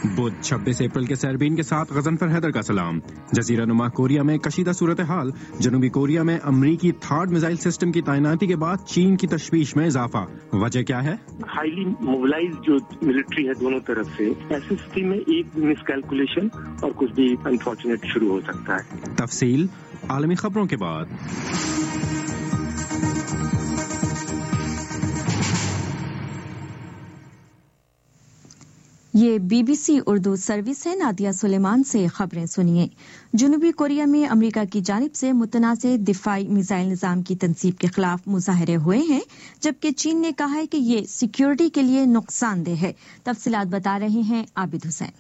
بدھ 26 April کے سیربین کے ساتھ غضنفر حیدر کا سلام. جزیرہ نما کوریا میں کشیدہ صورتحال. جنوبی کوریا میں امریکی تھارڈ میزائل سسٹم کی تعیناتی کے بعد چین کی تشویش میں اضافہ. وجہ کیا ہے؟ ہائیلی موبلائز جو ملٹری ہے دونوں طرف سے، ایسی سٹی میں ایک مس کیلکولیشن اور کچھ بھی انفارچونیٹ شروع ہو سکتا ہے. تفصیل عالمی خبروں کے بعد. یہ BBC اردو سروس ہے. نادیہ سلیمان سے خبریں سنیے. جنوبی کوریا میں امریکہ کی جانب سے متنازع دفاعی میزائل نظام کی تنصیب کے خلاف مظاہرے ہوئے ہیں، جبکہ چین نے کہا ہے کہ یہ سیکیورٹی کے لیے نقصان دہ ہے. تفصیلات بتا رہے ہیں عابد حسین.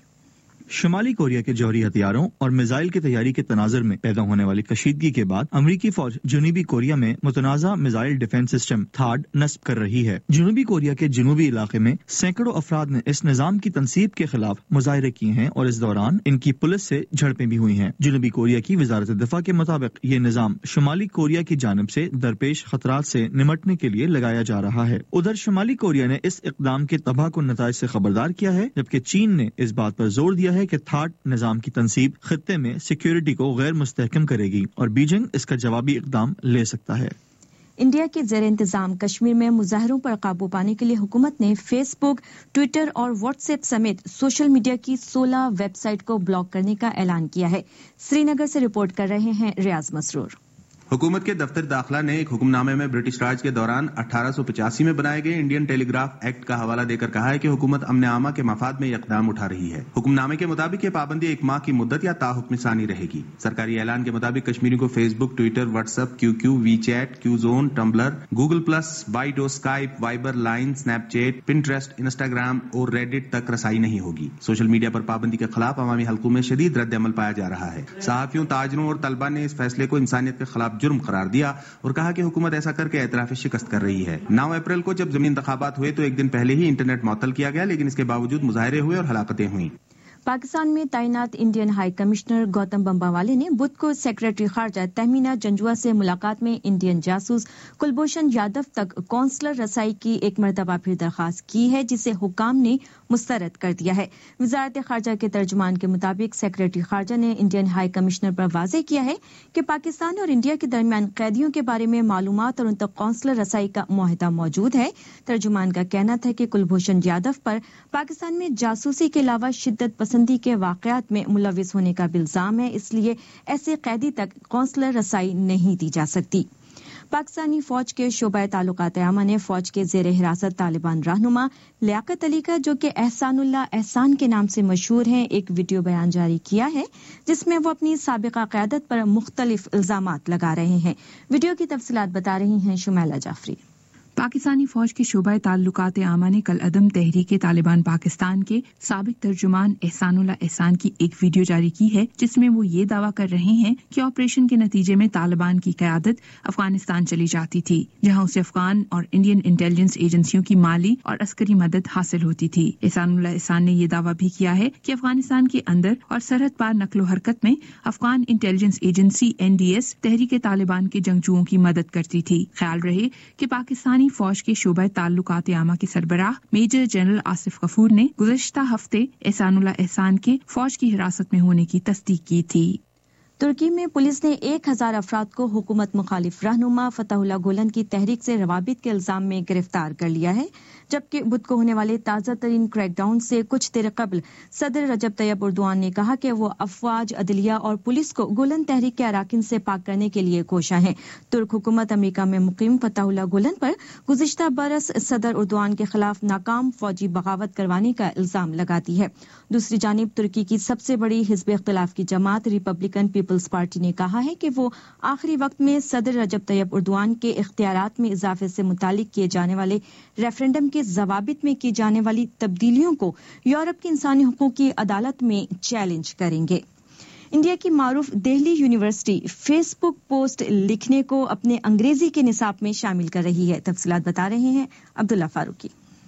شمالی کوریا کے جوہری ہتھیاروں اور میزائل کی تیاری کے تناظر میں پیدا ہونے والی کشیدگی کے بعد امریکی فوج جنوبی کوریا میں متنازع میزائل ڈیفنس سسٹم تھاڈ نصب کر رہی ہے. جنوبی کوریا کے جنوبی علاقے میں سینکڑوں افراد نے اس نظام کی تنصیب کے خلاف مظاہرے کیے ہیں اور اس دوران ان کی پولیس سے جھڑپیں بھی ہوئی ہیں. جنوبی کوریا کی وزارت دفاع کے مطابق یہ نظام شمالی کوریا کی جانب سے درپیش خطرات سے نمٹنے کے لیے لگایا جا رہا ہے. ادھر شمالی کوریا نے اس اقدام کے تباہ کن نتائج سے خبردار کیا ہے، جبکہ چین نے اس بات پر زور دیا ہے کہ تھاڈ نظام کی تنصیب خطے میں سیکیورٹی کو غیر مستحکم کرے گی اور بیجنگ اس کا جوابی اقدام لے سکتا ہے. انڈیا کے زیر انتظام کشمیر میں مظاہروں پر قابو پانے کے لیے حکومت نے فیس بک، ٹویٹر اور واٹس ایپ سمیت سوشل میڈیا کی 16 ویب سائٹ کو بلاک کرنے کا اعلان کیا ہے. سری نگر سے رپورٹ کر رہے ہیں ریاض مسرور. حکومت کے دفتر داخلہ نے ایک حکم نامے میں برٹش راج کے دوران 1885 میں بنائے گئے انڈین ٹیلی گراف ایکٹ کا حوالہ دے کر کہا ہے کہ حکومت امن عامہ کے مفاد میں یہ اقدام اٹھا رہی ہے. حکم نامے کے مطابق یہ پابندی 1 ماہ کی مدت یا تاحکم ثانی رہے گی. سرکاری اعلان کے مطابق کشمیریوں کو Facebook, Twitter, WhatsApp, QQ، WeChat, Qzone, Tumblr, Google plus, Baidu, Skype, Viber, Line, Snapchat, Pinterest, Instagram اور ریڈٹ تک رسائی نہیں ہوگی. سوشل میڈیا پر پابندی کے خلاف عوامی حلقوں میں شدید رد عمل پایا جا رہا ہے. صحافیوں، تاجروں اور طلبہ نے اس فیصلے کو انسانیت کے خلاف جرم قرار دیا اور کہا کہ حکومت ایسا کر کے اعتراف شکست کر رہی ہے. 9 اپریل کو جب ضمنی انتخابات ہوئے تو ایک دن پہلے ہی انٹرنیٹ معطل کیا گیا، لیکن اس کے باوجود مظاہرے ہوئے اور ہلاکتیں ہوئیں. پاکستان میں تعینات Indian high commissioner Gautam Bambawale نے بدھ کو سیکرٹری خارجہ تہمینہ جنجوا سے ملاقات میں انڈین جاسوس کلبھوشن یادو تک کونسلر رسائی کی ایک مرتبہ پھر درخواست کی ہے، جسے حکام نے مسترد کر دیا ہے. وزارت خارجہ کے ترجمان کے مطابق سیکرٹری خارجہ نے انڈین ہائی کمشنر پر واضح کیا ہے کہ پاکستان اور انڈیا کے درمیان قیدیوں کے بارے میں معلومات اور ان تک کونسلر رسائی کا معاہدہ موجود ہے. ترجمان کا کہنا تھا کہ کلبھوشن یادو پر پاکستان میں جاسوسی کے علاوہ شدت پسندی کے واقعات میں ملوث ہونے کا الزام ہے، اس لیے ایسے قیدی تک کونسلر رسائی نہیں دی جا سکتی. پاکستانی فوج کے شعبہ تعلقات عامہ نے فوج کے زیر حراست طالبان رہنما لیاقت علی کا، جو کہ احسان اللہ احسان کے نام سے مشہور ہیں، ایک ویڈیو بیان جاری کیا ہے جس میں وہ اپنی سابقہ قیادت پر مختلف الزامات لگا رہے ہیں. ویڈیو کی تفصیلات بتا رہی ہیں شمیلہ جعفری. پاکستانی فوج کے شعبہ تعلقات عامہ نے کل عدم تحریک طالبان پاکستان کے سابق ترجمان احسان اللہ احسان کی ایک ویڈیو جاری کی ہے، جس میں وہ یہ دعویٰ کر رہے ہیں کہ آپریشن کے نتیجے میں طالبان کی قیادت افغانستان چلی جاتی تھی، جہاں اسے افغان اور انڈین انٹیلیجنس ایجنسیوں کی مالی اور عسکری مدد حاصل ہوتی تھی. احسان اللہ احسان نے یہ دعویٰ بھی کیا ہے کہ افغانستان کے اندر اور سرحد پار نقل و حرکت میں افغان انٹیلیجنس ایجنسی NDS تحریک طالبان کے جنگجوؤں کی مدد کرتی تھی. خیال رہے کہ پاکستانی فوج کے شعبہ تعلقات عامہ کے سربراہ میجر جنرل آصف غفور نے گزشتہ ہفتے احسان اللہ احسان کے فوج کی حراست میں ہونے کی تصدیق کی تھی. ترکی میں پولیس نے 1000 افراد کو حکومت مخالف رہنما فتح اللہ گولن کی تحریک سے روابط کے الزام میں گرفتار کر لیا ہے، جبکہ بدھ کو ہونے والے تازہ ترین کریک ڈاؤن سے کچھ دیر قبل صدر رجب طیب اردوان نے کہا کہ وہ افواج، عدلیہ اور پولیس کو گولن تحریک کے اراکین سے پاک کرنے کے لیے کوشاں ہیں. ترک حکومت امریکہ میں مقیم فتح اللہ گولن پر گزشتہ برس صدر اردوان کے خلاف ناکام فوجی بغاوت کروانے کا الزام لگاتی ہے. دوسری جانب ترکی کی سب سے بڑی حزب اختلاف کی جماعت ریپبلکن پیپلز پارٹی نے کہا ہے کہ وہ آخری وقت میں صدر رجب طیب اردوان کے اختیارات میں اضافے سے متعلق کیے جانے والے ریفرنڈم کے ضوابط میں کی جانے والی تبدیلیوں کو یورپ کی انسانی حقوق کی عدالت میں چیلنج کریں گے. انڈیا کی معروف Delhi university Facebook post لکھنے کو اپنے انگریزی کے نصاب میں شامل کر رہی ہے. تفصیلات بتا رہے ہیں عبداللہ فاروقی.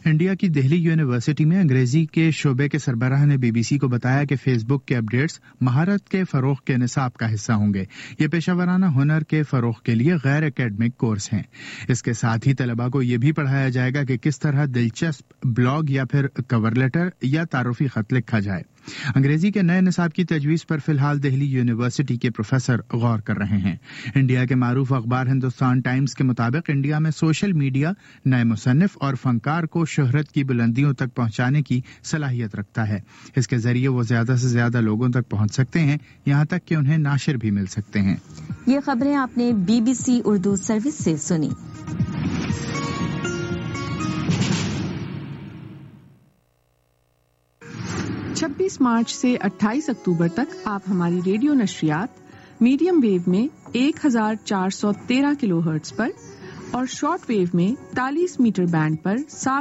انڈیا کی دہلی یونیورسٹی میں انگریزی کے شعبے کے سربراہ نے BBC کو بتایا کہ فیس بک کے اپڈیٹس مہارت کے فروغ کے نصاب کا حصہ ہوں گے۔ یہ پیشہ ورانہ ہنر کے فروغ کے لیے غیر اکیڈمک کورس ہیں۔ اس کے ساتھ ہی طلباء کو یہ بھی پڑھایا جائے گا کہ کس طرح دلچسپ بلاگ یا پھر کور لیٹر یا تعارفی خط لکھا جائے۔ انگریزی کے نئے نصاب کی تجویز پر فی الحال دہلی یونیورسٹی کے پروفیسر غور کر رہے ہیں۔ انڈیا کے معروف اخبار ہندوستان ٹائمز کے مطابق انڈیا میں سوشل میڈیا نئے مصنف اور فنکار کو شہرت کی بلندیوں تک پہنچانے کی صلاحیت رکھتا ہے۔ اس کے ذریعے وہ زیادہ سے زیادہ لوگوں تک پہنچ سکتے ہیں، یہاں تک کہ انہیں ناشر بھی مل سکتے ہیں۔ یہ خبریں آپ نے BBC اردو سروس سے سنی۔ چھبیس مارچ سے 28 اکتوبر تک آپ ہماری ریڈیو نشریات میڈیم ویو میں 1413 کلو ہرٹز پر اور شارٹ ویو میں 43 میٹر بینڈ پر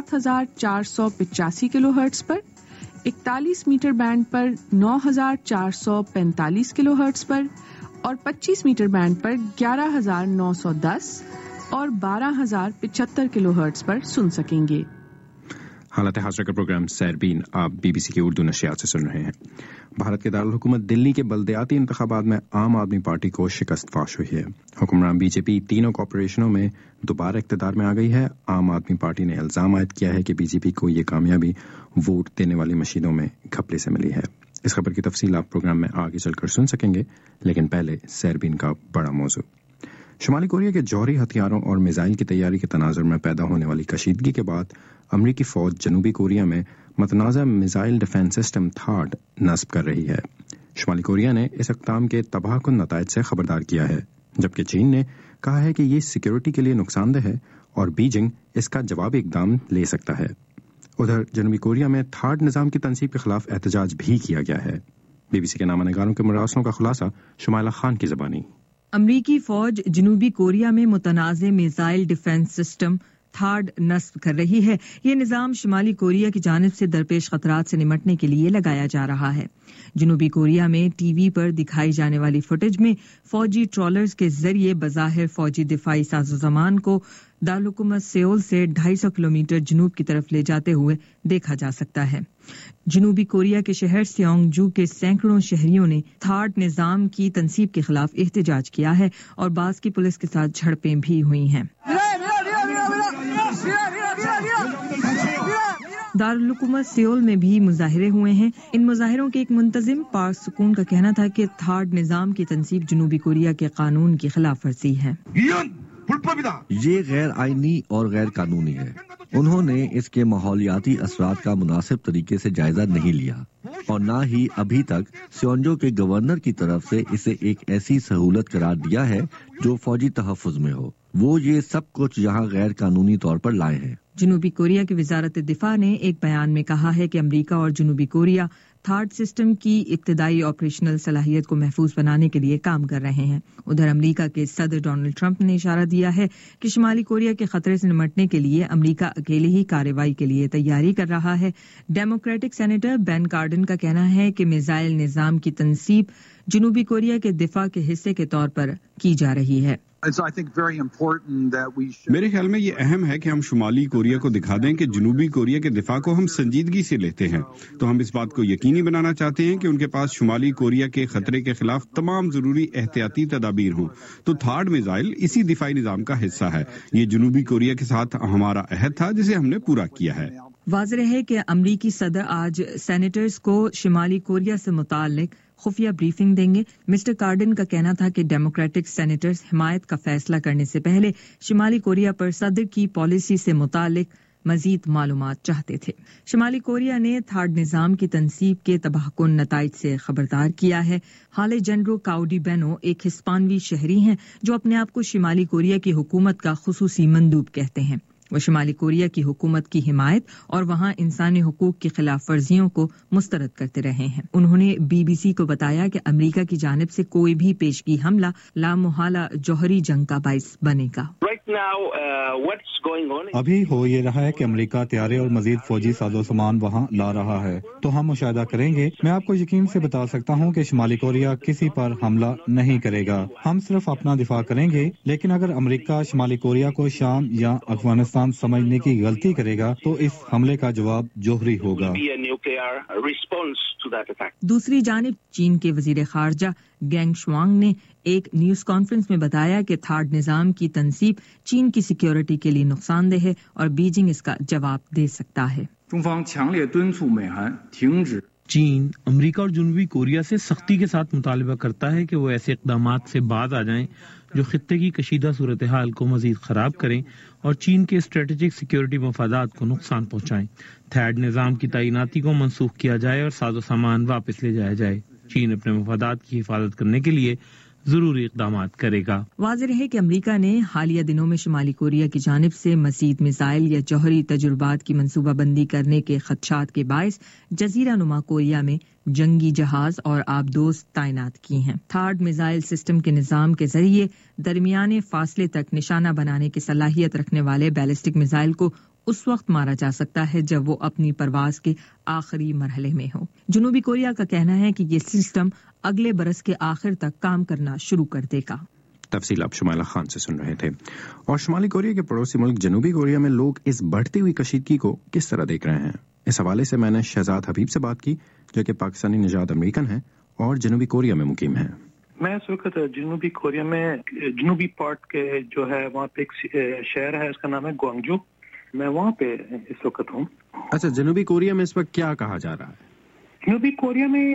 7485 کلو ہرٹز پر، 41 میٹر بینڈ پر 9445 کلو ہرٹز پر اور 25 میٹر بینڈ پر 11910 اور 12075 کلو ہرٹز پر سن سکیں گے۔ حالت حاضرہ کا پروگرام سیربین آپ BBC کی اردو نشریات سے سن رہے ہیں۔ بھارت کے دارالحکومت دلی کے بلدیاتی انتخابات میں عام آدمی پارٹی کو شکست فاش ہوئی ہے۔ حکمران BJP تینوں کارپوریشنوں میں دوبارہ اقتدار میں آ گئی ہے۔ عام آدمی پارٹی نے الزام عائد کیا ہے کہ BJP کو یہ کامیابی ووٹ دینے والی مشینوں میں گھپلے سے ملی ہے۔ اس خبر کی تفصیل آپ پروگرام میں آگے چل کر سن سکیں گے، لیکن پہلے سیربین کا بڑا موضوع۔ شمالی کوریا کے جوہری ہتھیاروں اور میزائل کی تیاری کے تناظر میں پیدا ہونے والی کشیدگی کے بعد امریکی فوج جنوبی کوریا میں متنازع میزائل ڈیفنس سسٹم تھاڈ نصب کر رہی ہے۔ شمالی کوریا نے اس اقدام کے تباہ کن نتائج سے خبردار کیا ہے، جبکہ چین نے کہا ہے کہ یہ سیکیورٹی کے لیے نقصان دہ ہے اور بیجنگ اس کا جوابی اقدام لے سکتا ہے۔ ادھر جنوبی کوریا میں تھاڈ نظام کی تنصیب کے خلاف احتجاج بھی کیا گیا ہے۔ BBC کے نامہ نگاروں کے مراسلوں کا خلاصہ شمائلہ خان کی زبانی۔ امریکی فوج جنوبی کوریا میں متنازع میزائل ڈیفنس سسٹم تھاڈ نصب کر رہی ہے۔ یہ نظام شمالی کوریا کی جانب سے درپیش خطرات سے نمٹنے کے لیے لگایا جا رہا ہے۔ جنوبی کوریا میں ٹی وی پر دکھائی جانے والی فوٹیج میں فوجی ٹرالرز کے ذریعے بظاہر فوجی دفاعی سازوسامان کو دارالحکومت سیول سے 250 کلومیٹر جنوب کی طرف لے جاتے ہوئے دیکھا جا سکتا ہے۔ جنوبی کوریا کے شہر سیونگ جو کے سینکڑوں شہریوں نے تھاڈ نظام کی تنصیب کے خلاف احتجاج کیا ہے اور بعض کی پولیس کے ساتھ جھڑپیں بھی ہوئی ہیں۔ دارالحکومت سیول میں بھی مظاہرے ہوئے ہیں۔ ان مظاہروں کے ایک منتظم پارک سکون کا کہنا تھا کہ تھاڈ نظام کی تنصیب جنوبی کوریا کے قانون کی خلاف ورزی ہے۔ یہ غیر آئینی اور غیر قانونی ہے۔ انہوں نے اس کے ماحولیاتی اثرات کا مناسب طریقے سے جائزہ نہیں لیا اور نہ ہی ابھی تک سیونجو کے گورنر کی طرف سے اسے ایک ایسی سہولت قرار دیا ہے جو فوجی تحفظ میں ہو۔ وہ یہ سب کچھ یہاں غیر قانونی طور پر لائے ہیں۔ جنوبی کوریا کی وزارت دفاع نے ایک بیان میں کہا ہے کہ امریکہ اور جنوبی کوریا تھاڈ سسٹم کی ابتدائی آپریشنل صلاحیت کو محفوظ بنانے کے لیے کام کر رہے ہیں۔ ادھر امریکہ کے صدر ڈونلڈ ٹرمپ نے اشارہ دیا ہے کہ شمالی کوریا کے خطرے سے نمٹنے کے لیے امریکہ اکیلے ہی کارروائی کے لیے تیاری کر رہا ہے۔ ڈیموکریٹک سینیٹر بین کارڈن کا کہنا ہے کہ میزائل نظام کی تنصیب جنوبی کوریا کے دفاع کے حصے کے طور پر کی جا رہی ہے۔ میرے خیال میں یہ اہم ہے کہ ہم شمالی کوریا کو دکھا دیں کہ جنوبی کوریا کے دفاع کو ہم سنجیدگی سے لیتے ہیں، تو ہم اس بات کو یقینی بنانا چاہتے ہیں کہ ان کے پاس شمالی کوریا کے خطرے کے خلاف تمام ضروری احتیاطی تدابیر ہوں۔ تو تھاڈ میزائل اسی دفاعی نظام کا حصہ ہے۔ یہ جنوبی کوریا کے ساتھ ہمارا عہد تھا جسے ہم نے پورا کیا ہے۔ واضح ہے کہ امریکی صدر آج سینیٹرز کو شمالی کوریا سے متعلق خفیہ بریفنگ دیں گے۔ مسٹر کارڈن کا کہنا تھا کہ ڈیموکریٹک سینیٹرز حمایت کا فیصلہ کرنے سے پہلے شمالی کوریا پر صدر کی پالیسی سے متعلق مزید معلومات چاہتے تھے۔ شمالی کوریا نے تھاڈ نظام کی تنصیب کے تباہ کن نتائج سے خبردار کیا ہے۔ ہالےجنڈرو کاؤڈی بینو ایک ہسپانوی شہری ہیں جو اپنے آپ کو شمالی کوریا کی حکومت کا خصوصی مندوب کہتے ہیں۔ وہ شمالی کوریا کی حکومت کی حمایت اور وہاں انسانی حقوق کی خلاف ورزیوں کو مسترد کرتے رہے ہیں۔ انہوں نے BBC کو بتایا کہ امریکہ کی جانب سے کوئی بھی پیشگی حملہ لامحالہ جوہری جنگ کا باعث بنے گا۔ ابھی ہو یہ رہا ہے کہ امریکہ طیارے اور مزید فوجی سازوسامان وہاں لا رہا ہے، تو ہم مشاہدہ کریں گے۔ میں آپ کو یقین سے بتا سکتا ہوں کہ شمالی کوریا کسی پر حملہ نہیں کرے گا، ہم صرف اپنا دفاع کریں گے۔ لیکن اگر امریکہ شمالی کوریا کو شام یا افغانستان پاکستان سمجھنے کی غلطی کرے گا تو اس حملے کا جواب جوہری ہوگا۔ دوسری جانب چین کے وزیر خارجہ گینگ شوانگ نے ایک نیوز کانفرنس میں بتایا کہ تھاڈ نظام کی تنصیب چین کی سیکیورٹی کے لیے نقصان دہ ہے اور بیجنگ اس کا جواب دے سکتا ہے۔ چین امریکہ اور جنوبی کوریا سے سختی کے ساتھ مطالبہ کرتا ہے کہ وہ ایسے اقدامات سے باز آ جائیں جو خطے کی کشیدہ صورتحال کو مزید خراب کریں اور چین کے اسٹریٹجک سیکیورٹی مفادات کو نقصان پہنچائیں۔ تھاڈ نظام کی تعیناتی کو منسوخ کیا جائے اور ساز و سامان واپس لے جایا جائے۔ چین اپنے مفادات کی حفاظت کرنے کے لیے ضروری اقدامات کرے گا۔ واضح ہے کہ امریکہ نے حالیہ دنوں میں شمالی کوریا کی جانب سے مزید میزائل یا جوہری تجربات کی منصوبہ بندی کرنے کے خدشات کے باعث جزیرہ نما کوریا میں جنگی جہاز اور آبدوز تعینات کی ہیں۔ تھاڈ میزائل سسٹم کے نظام کے ذریعے درمیانے فاصلے تک نشانہ بنانے کی صلاحیت رکھنے والے بیلسٹک میزائل کو اس وقت مارا جا سکتا ہے جب وہ اپنی پرواز کے آخری مرحلے میں ہو۔ جنوبی کوریا کا کہنا ہے کہ یہ سسٹم اگلے برس کے آخر تک کام کرنا شروع کر دے گا۔ تفصیل آپ شمائلہ خان سے سن رہے تھے۔ اور شمالی کوریا کے پڑوسی ملک جنوبی کوریا میں لوگ اس بڑھتی ہوئی کشیدگی کو کس طرح دیکھ رہے ہیں؟ اس حوالے سے میں نے شہزاد حبیب سے بات کی جو کہ پاکستانی نژاد امریکن ہیں اور جنوبی کوریا میں مقیم ہیں۔ میں اس وقت جنوبی کوریا میں جنوبی پارٹ کے جو ہے وہاں پہ ایک شہر ہے، اس کا نام ہے گوانگجو، میں وہاں پہ اس وقت ہوں۔ اچھا، جنوبی کوریا میں اس وقت کیا کہا جا رہا ہے؟ جنوبی کوریا میں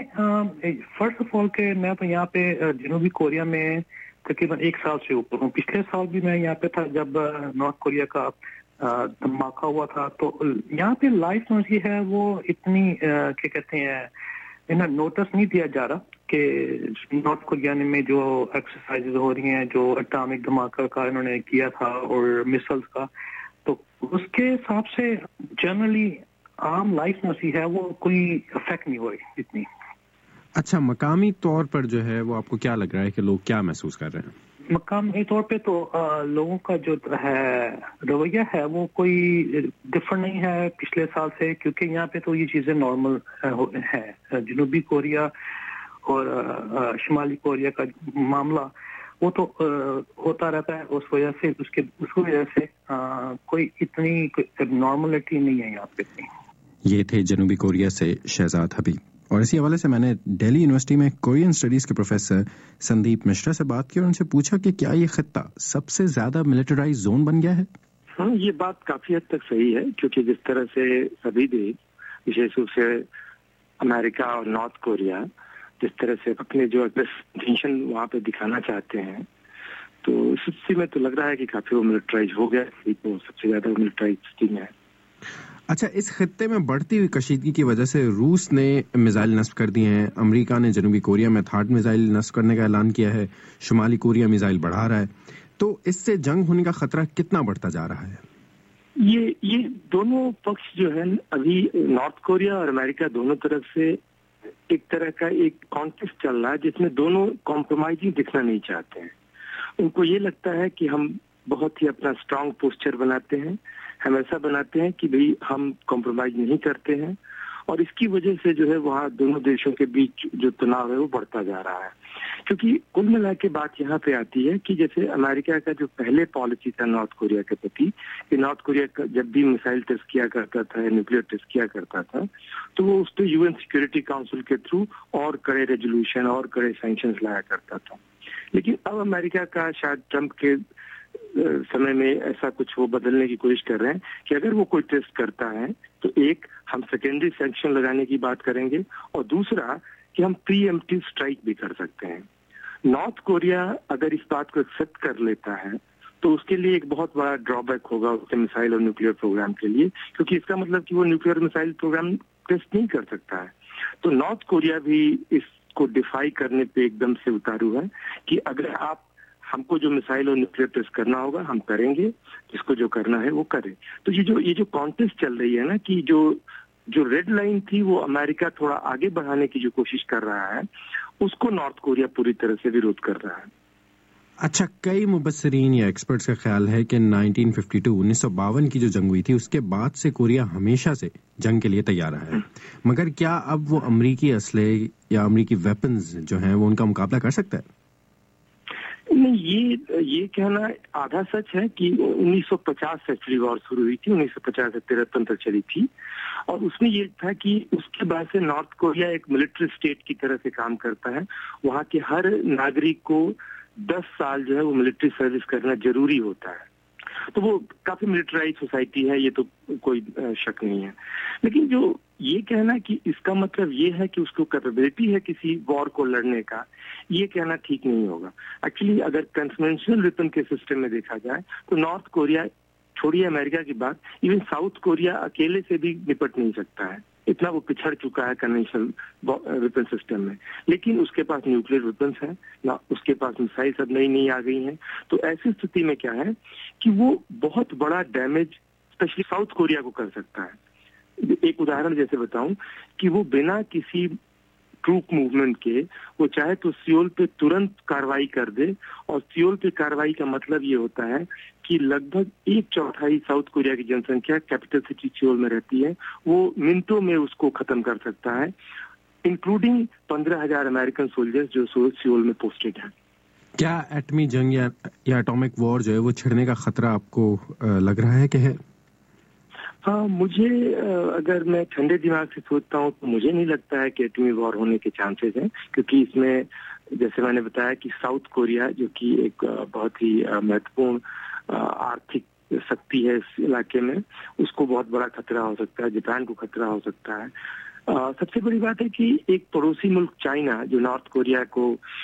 فرسٹ آف آل کہ میں تو یہاں پہ جنوبی کوریا میں تقریباً 1 سال سے اوپر ہوں۔ پچھلے سال بھی میں یہاں پہ تھا جب نارتھ کوریا کا دھماکہ ہوا تھا، تو یہاں پہ لائف جو ہے وہ اتنی کیا کہتے ہیں نوٹس نہیں دیا جا رہا کہ نارتھ کوریا میں جو ایکسرسائز ہو رہی ہیں، جو اٹامک دھماکہ کا انہوں نے کیا تھا اور میسلز کا، تو اس کے حساب سے جنرلی عام لائف میں ہے وہ کوئی افیکٹ نہیں ہو رہی اتنی۔ اچھا، مقامی طور پر جو ہے وہ آپ کو کیا لگ رہا ہے کہ لوگ کیا محسوس کر رہے ہیں؟ مقامی طور پہ تو لوگوں کا جو ہے رویہ ہے وہ کوئی ڈفرنٹ نہیں ہے پچھلے سال سے، کیونکہ یہاں پہ تو یہ چیزیں نارمل ہے۔ جنوبی کوریا اور شمالی کوریا کا معاملہ وہ تو ہوتا رہتا ہے، اس وجہ سے کوئی اتنی نارملٹی نہیں ہے یہاں پہ۔ یہ تھے جنوبی کوریا سے شہزاد حبیب۔ اور اسی حوالے سے میں نے دہلی یونیورسٹی میں کورین اسٹڈیز کے پروفیسر سندیپ مشرا سے بات کی اور ان سے پوچھا کہ کیا یہ خطہ سب سے زیادہ ملٹرائز زون بن گیا ہے؟ ہاں، یہ بات کافی حد تک صحیح ہے، کیونکہ جس طرح سے سبھی دیش، وشیش روپ سے امریکہ اور نارتھ کوریا، جس طرح سے اپنے جو ٹینشن وہاں پہ دکھانا چاہتے ہیں، تو اس میں تو لگ رہا ہے کہ کافی وہ ملٹرائز ہو گیا، تو سب سے زیادہ ملٹرائز ہے۔ اچھا، اس خطے میں بڑھتی ہوئی کشیدگی کی وجہ سے روس نے میزائل نصب کر دیے ہیں، امریکہ نے جنوبی کوریا میں تھاڈ میزائل نصب کرنے کا اعلان کیا ہے، شمالی کوریا میزائل بڑھا رہا ہے، تو اس سے جنگ ہونے کا خطرہ کتنا بڑھتا جا رہا ہے؟ یہ دونوں پکش جو ہے ابھی نارتھ کوریا اور امریکہ دونوں طرف سے ایک طرح کا ایک کانٹیسٹ چل رہا ہے جس میں دونوں کمپرومائزنگ دکھنا نہیں چاہتے ہیں۔ ان کو یہ لگتا ہے کہ ہم بہت ہی اپنا اسٹرانگ پوسچر بناتے ہیں، ہم ایسا بناتے ہیں کہ بھئی ہم کمپرومائز نہیں کرتے ہیں، اور اس کی وجہ سے جو ہے وہاں دونوں دیشوں کے بیچ جو تناؤ ہے وہ بڑھتا جا رہا ہے۔ کیونکہ کل ملا کے بات یہاں پہ آتی ہے کہ جیسے امریکہ کا جو پہلے پالیسی تھا نارتھ کوریا کے پرتی، کہ نارتھ کوریا کا جب بھی میسائل ٹیسٹ کیا کرتا تھا یا نیوکلیر ٹیسٹ کیا کرتا تھا تو وہ اس پہ UN سیکورٹی کاؤنسل کے تھرو اور کڑے ریزولوشن اور کڑے سینکشنز لایا کرتا تھا۔ لیکن اب امریکہ کا شاید ٹرمپ کے سمے میں ایسا کچھ وہ بدلنے کی کوشش کر رہے ہیں کہ اگر وہ کوئی ٹیسٹ کرتا ہے تو ایک ہم سیکنڈری سینکشن لگانے کی بات کریں گے، اور دوسرا کہ ہم پری ایمپٹیو اسٹرائک بھی کر سکتے ہیں۔ نارتھ کوریا اگر اس بات کو ایکسپٹ کر لیتا ہے تو اس کے لیے ایک بہت بڑا ڈرا بیک ہوگا اس کے میسائل اور نیوکلیر پروگرام کے لیے، کیونکہ اس کا مطلب کہ وہ نیوکلیر میسائل پروگرام ٹیسٹ نہیں کر سکتا ہے۔ تو نارتھ کوریا بھی اس کو ڈیفائی کرنے پہ ایک دم سے اتارو ہے کہ اگر آپ ہم کو جو میسائل اور نیوکلیر ٹیسٹ کرنا ہوگا ہم کریں گے، جس کو جو کرنا ہے وہ کرے۔ تو یہ جو کانٹیسٹ چل رہی ہے نا کہ جو ریڈ لائن تھی وہ امریکہ تھوڑا آگے بڑھانے کی جو کوشش کر رہا ہے اس کو نارتھ کوریا پوری طرح سے وروଧ کر رہا ہے۔ اچھا، کئی مبصرین یا ایکسپرٹس کا خیال ہے کہ 1952 کی جو جنگ ہوئی تھی اس کے بعد سے کوریا ہمیشہ سے جنگ کے لیے تیار رہا ہے، مگر کیا اب وہ امریکی اسلحے یا امریکی ویپنز جو ہیں وہ ان کا مقابلہ کر سکتا ہے؟ نہیں, یہ کہنا آدھا سچ ہے کہ 1950 سے ایکچولی وار شروع ہوئی تھی, 1950 سے 1953 تک چلی تھی, اور اس میں یہ تھا کہ اس کے بعد سے نارتھ کوریا ایک ملٹری اسٹیٹ کی طرح سے کام کرتا ہے. وہاں کے ہر ناگرک کو 10 سال جو ہے وہ ملٹری سروس کرنا ضروری ہوتا ہے. تو وہ کافی ملٹرائز سوسائٹی ہے, یہ تو کوئی شک نہیں ہے. لیکن جو یہ کہنا کہ اس کا مطلب یہ ہے کہ اس کو کیپیبلٹی ہے کسی وار کو لڑنے کا, یہ کہنا ٹھیک نہیں ہوگا. ایکچولی اگر کنونشنل ویپن کے سسٹم میں دیکھا جائے تو نارتھ کوریا, چھوڑیے امریکہ کی بات, ایون ساؤتھ کوریا اکیلے سے بھی نپٹ نہیں سکتا ہے, اتنا وہ پچھڑ چکا ہے کنونشنل ویپن سسٹم میں. لیکن اس کے پاس نیوکلیر ویپنس ہیں, نہ اس کے پاس میسائل سب نئی آ گئی ہیں. تو ایسی استھتی میں کیا ہے کہ وہ بہت بڑا ڈیمیج اسپیشلی ساؤتھ کوریا کو کر سکتا ہے. ایک اداہرن جیسے بتاؤں کہ وہ بنا کسی ٹروپ موومنٹ کے وہ چاہے تو سیول پہ ترنت کاروائی کر دے, اور سیول پہ کاروائی کا مطلب یہ ہوتا ہے کہ لگ بھگ 1/4 ساؤتھ کوریا کی جن سنکھیا کیپٹل سٹی سیول میں رہتی ہے, وہ منٹوں میں اس کو ختم کر سکتا ہے, انکلوڈنگ 15,000 امریکن سولجرز جو سیول میں پوسٹڈ ہیں. کیا ایٹمی جنگ یا ایٹامک وار جو ہے وہ چھڑنے کا خطرہ آپ کو لگ رہا ہے کہ ہے؟ ہاں, مجھے اگر میں ٹھنڈے دماغ سے سوچتا ہوں تو مجھے نہیں لگتا ہے کہ ایٹمی وار ہونے کے چانسز ہیں, کیونکہ اس میں جیسے میں نے بتایا کہ ساؤتھ کوریا جو کہ ایک بہت ہی مہتوپورن آرتھک سکتی ہے اس علاقے میں, اس کو بہت بڑا خطرہ ہو سکتا ہے, جاپان کو خطرہ ہو سکتا ہے. سب سے بڑی بات ہے کہ ایک پڑوسی ملک چائنا جو نارتھ کوریا کو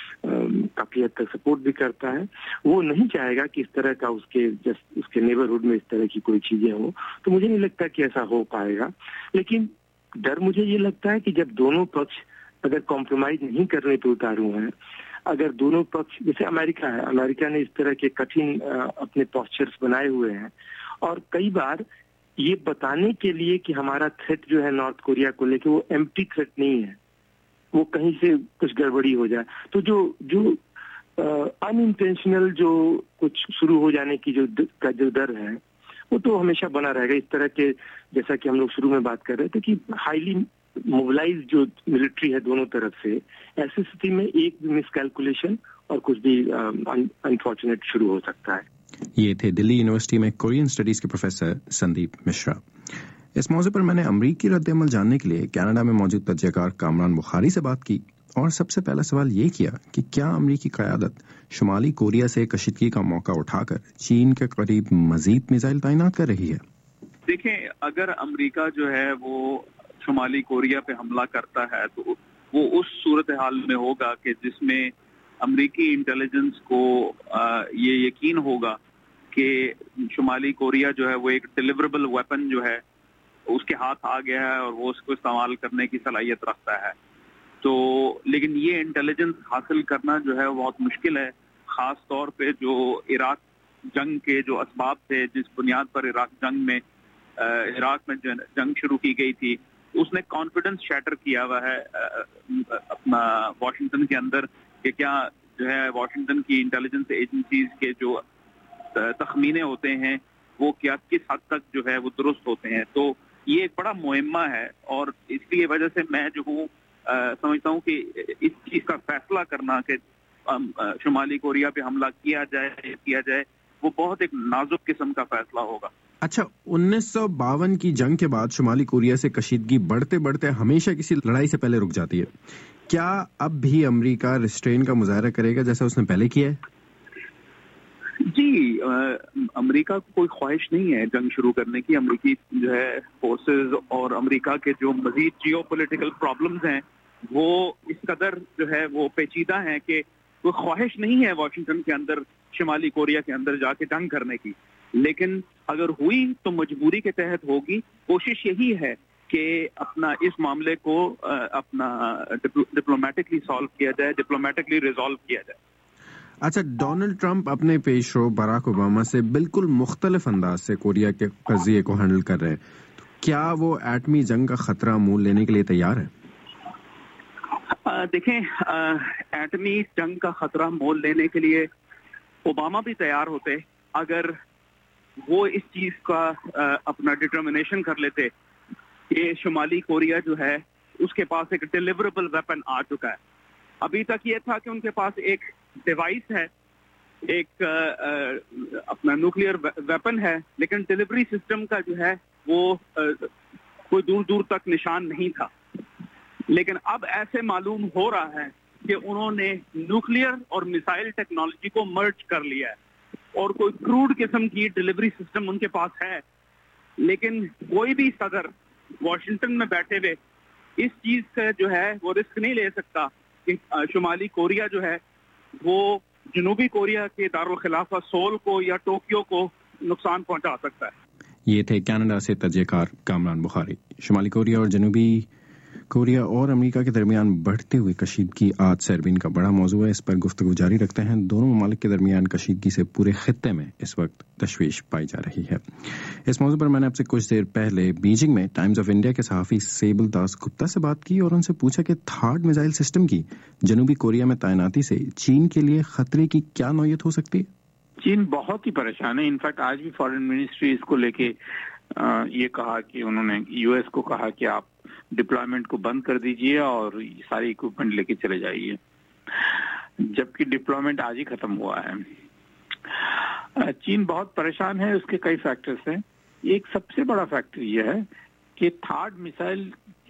کافی حد تک سپورٹ بھی کرتا ہے, وہ نہیں چاہے گا کہ اس طرح کا اس کے نیبرہڈ میں اس طرح کی کوئی چیزیں ہوں. تو مجھے نہیں لگتا کہ ایسا ہو پائے گا. لیکن ڈر مجھے یہ لگتا ہے کہ جب دونوں پکش اگر کمپرومائز نہیں کرنے پہ اتارو ہیں, اگر دونوں پکش جیسے امریکہ ہے, امریکہ نے اس طرح کے کٹھن اپنے پوسچرز بنائے ہوئے ہیں, اور کئی بار یہ بتانے کے لیے کہ ہمارا تھریٹ جو ہے نارتھ کوریا کو لے کے وہ ایمپٹی تھریٹ نہیں ہے, وہ کہیں سے کچھ گڑبڑی ہو جائے تو جو ان انٹینشنل جو کچھ شروع ہو جانے کی جو ڈر ہے وہ تو ہمیشہ بنا رہے گا. اس طرح کے جیسا کہ ہم لوگ شروع میں بات کر رہے تھے کہ ہائیلی موبلائز جو ملٹری ہے دونوں طرف سے, ایسی استھتی میں ایک بھی مس کیلکولیشن اور کچھ بھی انفارچونیٹ شروع ہو سکتا ہے. یہ تھے دلی یونیورسٹی میں کورین اسٹڈیز کے پروفیسر سندیپ مشرا. اس موضوع پر میں نے امریکی رد عمل جاننے کے لیے کینیڈا میں موجود تجزیہ کار کامران بخاری سے بات کی, اور سب سے پہلا سوال یہ کیا کہ کیا امریکی قیادت شمالی کوریا سے کشیدگی کا موقع اٹھا کر چین کے قریب مزید میزائل تعینات کر رہی ہے؟ دیکھیں, اگر امریکہ جو ہے وہ شمالی کوریا پہ حملہ کرتا ہے تو وہ اس صورتحال میں ہوگا کہ جس میں امریکی انٹیلیجنس کو یہ یقین ہوگا کہ شمالی کوریا جو ہے وہ ایک ڈیلیوریبل ویپن جو ہے اس کے ہاتھ آ گیا ہے اور وہ اس کو استعمال کرنے کی صلاحیت رکھتا ہے. تو لیکن یہ انٹیلیجنس حاصل کرنا جو ہے بہت مشکل ہے, خاص طور پہ جو عراق جنگ کے جو اسباب تھے, جس بنیاد پر عراق میں جنگ شروع کی گئی تھی, اس نے کانفیڈنس شیٹر کیا ہوا ہے اپنا واشنگٹن کے اندر کہ کیا جو ہے واشنگٹن کی انٹیلیجنس ایجنسیز کے جو تخمینے ہوتے ہیں وہ کیا کس حد تک جو ہے وہ درست ہوتے ہیں. تو یہ ایک بڑا معمہ ہے, اور اس لیے وجہ سے میں جو ہوں سمجھتا ہوں کہ اس چیز کا فیصلہ کرنا کہ شمالی کوریا پہ حملہ کیا جائے وہ بہت ایک نازک قسم کا فیصلہ ہوگا. اچھا, 1952 کی جنگ کے بعد شمالی کوریا سے کشیدگی بڑھتے بڑھتے ہمیشہ کسی لڑائی سے پہلے رک جاتی ہے. کیا اب بھی امریکہ ریسٹرین کا مظاہرہ کرے گا جیسا اس نے پہلے کیا ہے؟ جی, امریکہ کو کوئی خواہش نہیں ہے جنگ شروع کرنے کی. امریکی جو ہے فورسز اور امریکہ کے جو مزید جیو پولیٹیکل پرابلمز ہیں وہ اس قدر جو ہے وہ پیچیدہ ہیں کہ کوئی خواہش نہیں ہے واشنگٹن کے اندر شمالی کوریا کے اندر جا کے جنگ کرنے کی. لیکن اگر ہوئی تو مجبوری کے تحت ہوگی. کوشش یہی ہے کہ اپنا اس معاملے کو اپنا ڈپلومیٹکلی سالو کیا جائے, ڈپلومیٹکلی ریزالو کیا جائے. اچھا, ڈونلڈ ٹرمپ اپنے پیش رو براک اوباما سے بالکل مختلف انداز سے کوریا کے قضیے کو ہینڈل کر رہے ہیں. کیا وہ ایٹمی جنگ کا خطرہ مول لینے کے لیے تیار ہے؟ دیکھیں, ایٹمی جنگ کا خطرہ مول لینے کے لیے اوباما بھی تیار ہوتے اگر وہ اس چیز کا اپنا ڈٹرمنیشن کر لیتے کہ شمالی کوریا جو ہے اس کے پاس ایک ڈیلیوریبل ویپن آ چکا ہے. ابھی تک یہ تھا کہ ان کے پاس ایک ڈیوائس ہے ایک اپنا نیوکلیئر ویپن ہے، لیکن ڈیلیوری سسٹم کا جو ہے وہ کوئی دور دور تک نشان نہیں تھا. لیکن اب ایسے معلوم ہو رہا ہے کہ انہوں نے نیوکلیئر اور میسائل ٹیکنالوجی کو مرج کر لیا ہے اور کوئی کروڈ قسم کی ڈیلیوری سسٹم ان کے پاس ہے. لیکن کوئی بھی صدر واشنگٹن میں بیٹھے ہوئے اس چیز کا جو ہے وہ رسک نہیں لے سکتا کہ شمالی کوریا جو ہے وہ جنوبی کوریا کے دارالخلافہ سول کو یا ٹوکیو کو نقصان پہنچا سکتا ہے. یہ تھے کینیڈا سے تجزیہ کار کامران بخاری. شمالی کوریا اور جنوبی کوریا اور امریکہ کے درمیان بڑھتی ہوئی کشیدگی آج سیربین کا بڑا موضوع ہے. اس پر گفتگو جاری رکھتے ہیں. دونوں ممالک کے درمیان کشیدگی سے پورے خطے میں اس وقت تشویش پائی جا رہی ہے. اس موضوع پر میں نے آپ سے کچھ دیر پہلے بیجنگ میں ٹائمز آف انڈیا کے صحافی سیبل داس گپتا سے بات کی اور ان سے پوچھا کہ تھاڈ میزائل سسٹم کی جنوبی کوریا میں تعیناتی سے چین کے لیے خطرے کی کیا نوعیت ہو سکتی ہے؟ چین بہت ہی پریشان ہے. انفیکٹ آج بھی فارن منسٹری اس کو لے کے یہ کہا کہ انہوں نے یو ایس کو کہا کہ آپ ڈپلائمنٹ کو بند کر دیجئے اور ساری اکوپمنٹ لے کے چلے جائیے، جبکہ ڈپلائمنٹ آج ہی ختم ہوا ہے. چین بہت پریشان ہے. اس کے کئی فیکٹرز ہیں. ایک سب سے بڑا فیکٹر یہ ہے کہ تھاڈ میسائل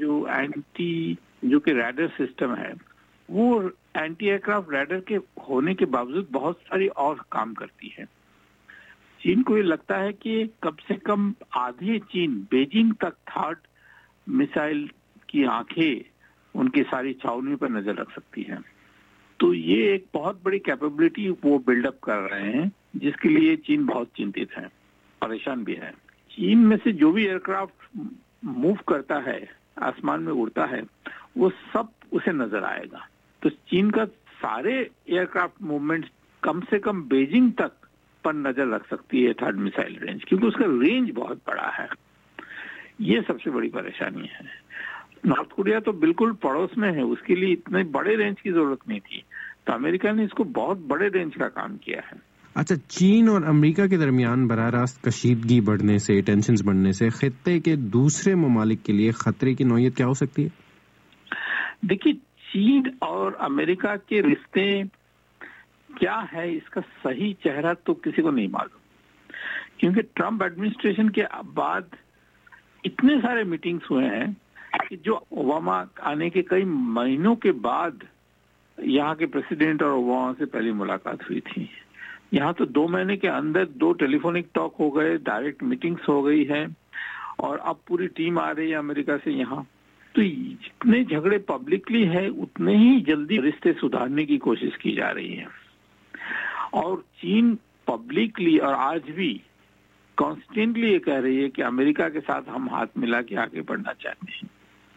جو کہ ریڈر سسٹم ہے وہ اینٹی ایئر کرافٹ ریڈر کے ہونے کے باوجود بہت ساری اور کام کرتی ہے. چین کو یہ لگتا ہے کہ کم سے کم آدھی چین بیجنگ تک تھاڈ میسائل کی آنکھیں ان کی ساری چھاؤنیوں پر نظر رکھ سکتی ہیں. تو یہ ایک بہت بڑی کیپیبلٹی وہ بلڈ اپ کر رہے ہیں جس کے لیے چین بہت چنتت ہے، پریشان بھی ہے. چین میں سے جو بھی ایئر کرافٹ موو کرتا ہے، آسمان میں اڑتا ہے، وہ سب اسے نظر آئے گا. تو چین کا سارے ایئر کرافٹ موومنٹ کم سے کم بیجنگ تک پر نظر رکھ سکتی ہے تھرڈ میسائل رینج، کیونکہ اس کا رینج بہت بڑا ہے. یہ سب سے بڑی پریشانی ہے. نارتھ کوریا تو بالکل پڑوس میں ہے، اس کے لیے اتنے بڑے رینج کی ضرورت نہیں تھی، تو امریکہ نے اس کو بہت بڑے رینج کا کام کیا ہے. اچھا، چین اور امریکہ کے درمیان براہ راست کشیدگی بڑھنے سے، ٹینشنز بڑھنے سے خطے کے دوسرے ممالک کے لیے خطرے کی نوعیت کیا ہو سکتی ہے؟ دیکھیے، چین اور امریکہ کے رشتے کیا ہے اس کا صحیح چہرہ تو کسی کو نہیں معلوم، کیونکہ ٹرمپ ایڈمنسٹریشن کے بعد اتنے سارے میٹنگز ہوئے ہیں کہ جو اوباما آنے کے کئی مہینوں کے بعد یہاں کے پریسیڈنٹ اور اوباما سے پہلی ملاقات ہوئی تھی. یہاں تو 2 مہینے کے اندر 2 ٹیلی فونک ٹاک ہو گئے، ڈائریکٹ میٹنگز ہو گئی ہے، اور اب پوری ٹیم آ رہی ہے امریکہ سے یہاں. تو جتنے جھگڑے پبلکلی ہے اتنے ہی جلدی رشتے سدھارنے کی کوشش کی جا رہی ہے. اور چین پبلکلی اور آج بھی کانسٹینٹلی یہ کہہ رہی ہے کہ امریکہ کے ساتھ ہم ہاتھ ملا کے آگے بڑھنا چاہتے ہیں.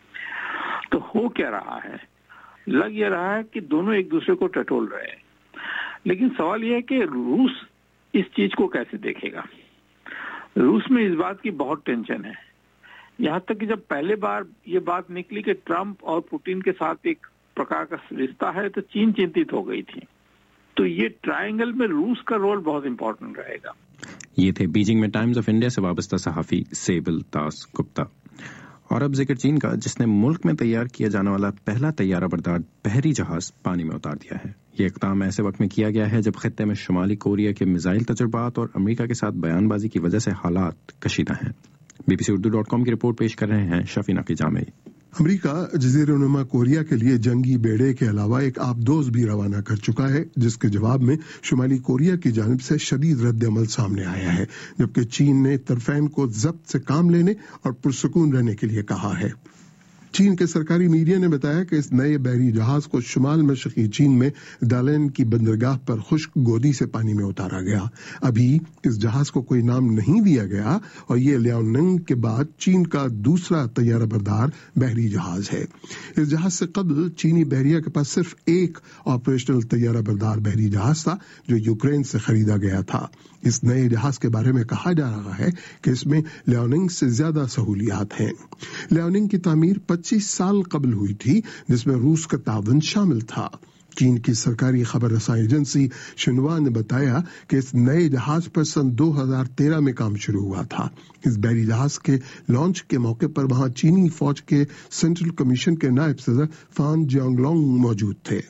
تو ہو کیا رہا ہے؟ لگ یہ رہا ہے کہ دونوں ایک دوسرے کو ٹٹول رہے ہیں. لیکن سوال یہ ہے کہ روس اس چیز کو کیسے دیکھے گا. روس میں اس بات کی بہت ٹینشن ہے، یہاں تک کہ جب پہلے بار یہ بات نکلی کہ ٹرمپ اور پوٹین کے ساتھ ایک پرکار کا رشتہ ہے تو چین چنتت ہو گئی تھی. تو یہ ٹرائنگل میں روس کا رول بہت امپورٹنٹ رہے گا. یہ تھے بیجنگ میں ٹائمز آف انڈیا سے وابستہ صحافی سیبل داس گپتا. اور اب ذکر چین کا، جس نے ملک میں تیار کیا جانے والا پہلا طیارہ بردار بحری جہاز پانی میں اتار دیا ہے. یہ اقدام ایسے وقت میں کیا گیا ہے جب خطے میں شمالی کوریا کے میزائل تجربات اور امریکہ کے ساتھ بیان بازی کی وجہ سے حالات کشیدہ ہیں. BBC-Urdu.com کی رپورٹ پیش کر رہے ہیں شفیع نقی جامعی. امریکہ جزیرہ نما کوریا کے لیے جنگی بیڑے کے علاوہ ایک آبدوز بھی روانہ کر چکا ہے، جس کے جواب میں شمالی کوریا کی جانب سے شدید رد عمل سامنے آیا ہے، جبکہ چین نے طرفین کو ضبط سے کام لینے اور پرسکون رہنے کے لیے کہا ہے. چین کے سرکاری میڈیا نے بتایا کہ اس نئے بحری جہاز کو شمال مشرقی چین میں دالین کی بندرگاہ پر خشک گودی سے پانی میں اتارا گیا. ابھی اس جہاز کو کوئی نام نہیں دیا گیا اور یہ لیاوننگ کے بعد چین کا دوسرا طیارہ بردار بحری جہاز ہے. اس جہاز سے قبل چینی بحریہ کے پاس صرف ایک آپریشنل طیارہ بردار بحری جہاز تھا جو یوکرین سے خریدا گیا تھا. اس نئے جہاز کے بارے میں کہا جا رہا ہے کہ اس میں لیاوننگ سے زیادہ سہولیات ہیں. لیاوننگ کی تعمیر 25 سال قبل ہوئی تھی، جس میں روس کا تعاون شامل تھا. چین کی سرکاری خبر رساں ایجنسی شنوا نے بتایا کہ اس نئے جہاز پر سن 2013 میں کام شروع ہوا تھا. اس بحری جہاز کے لانچ کے موقع پر وہاں چینی فوج کے سینٹرل کمیشن کے نائب صدر فان جیانگ لانگ موجود تھے.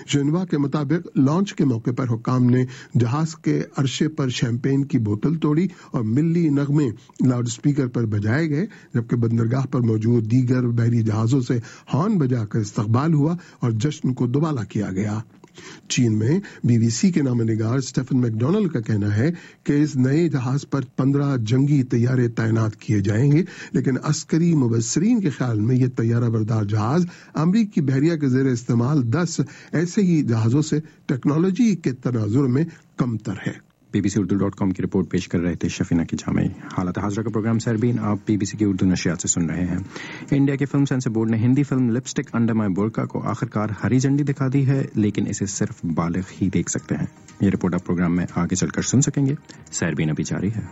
ژنوا کے مطابق لانچ کے موقع پر حکام نے جہاز کے عرشے پر شیمپین کی بوتل توڑی اور ملی نغمے لاؤڈ اسپیکر پر بجائے گئے، جبکہ بندرگاہ پر موجود دیگر بحری جہازوں سے ہارن بجا کر استقبال ہوا اور جشن کو دوبالا کیا گیا۔ چین میں بی بی سی کے نامہ نگار اسٹیفن میک ڈونلڈ کا کہنا ہے کہ اس نئے جہاز پر 15 جنگی طیارے تعینات کیے جائیں گے، لیکن عسکری مبصرین کے خیال میں یہ طیارہ بردار جہاز امریکی بحریہ کے زیر استعمال 10 ایسے ہی جہازوں سے ٹیکنالوجی کے تناظر میں کم تر ہے۔ BBC.com کی رپورٹ پیش کر رہے تھے شفینہ کی جامعی۔ حالات حاضرہ کا پروگرام سربین آپ BBC کی اردو نشریات سے سن رہے ہیں۔ انڈیا کے فلم سینسر بورڈ نے Hindi film lipstick under my Burkha کو آخرکار ہری جھنڈی دکھا دی ہے، لیکن اسے صرف بالغ ہی دیکھ سکتے ہیں۔ یہ رپورٹ آپ پروگرام میں آگے چل کر سن سکیں گے۔ سربین ابھی جاری ہے۔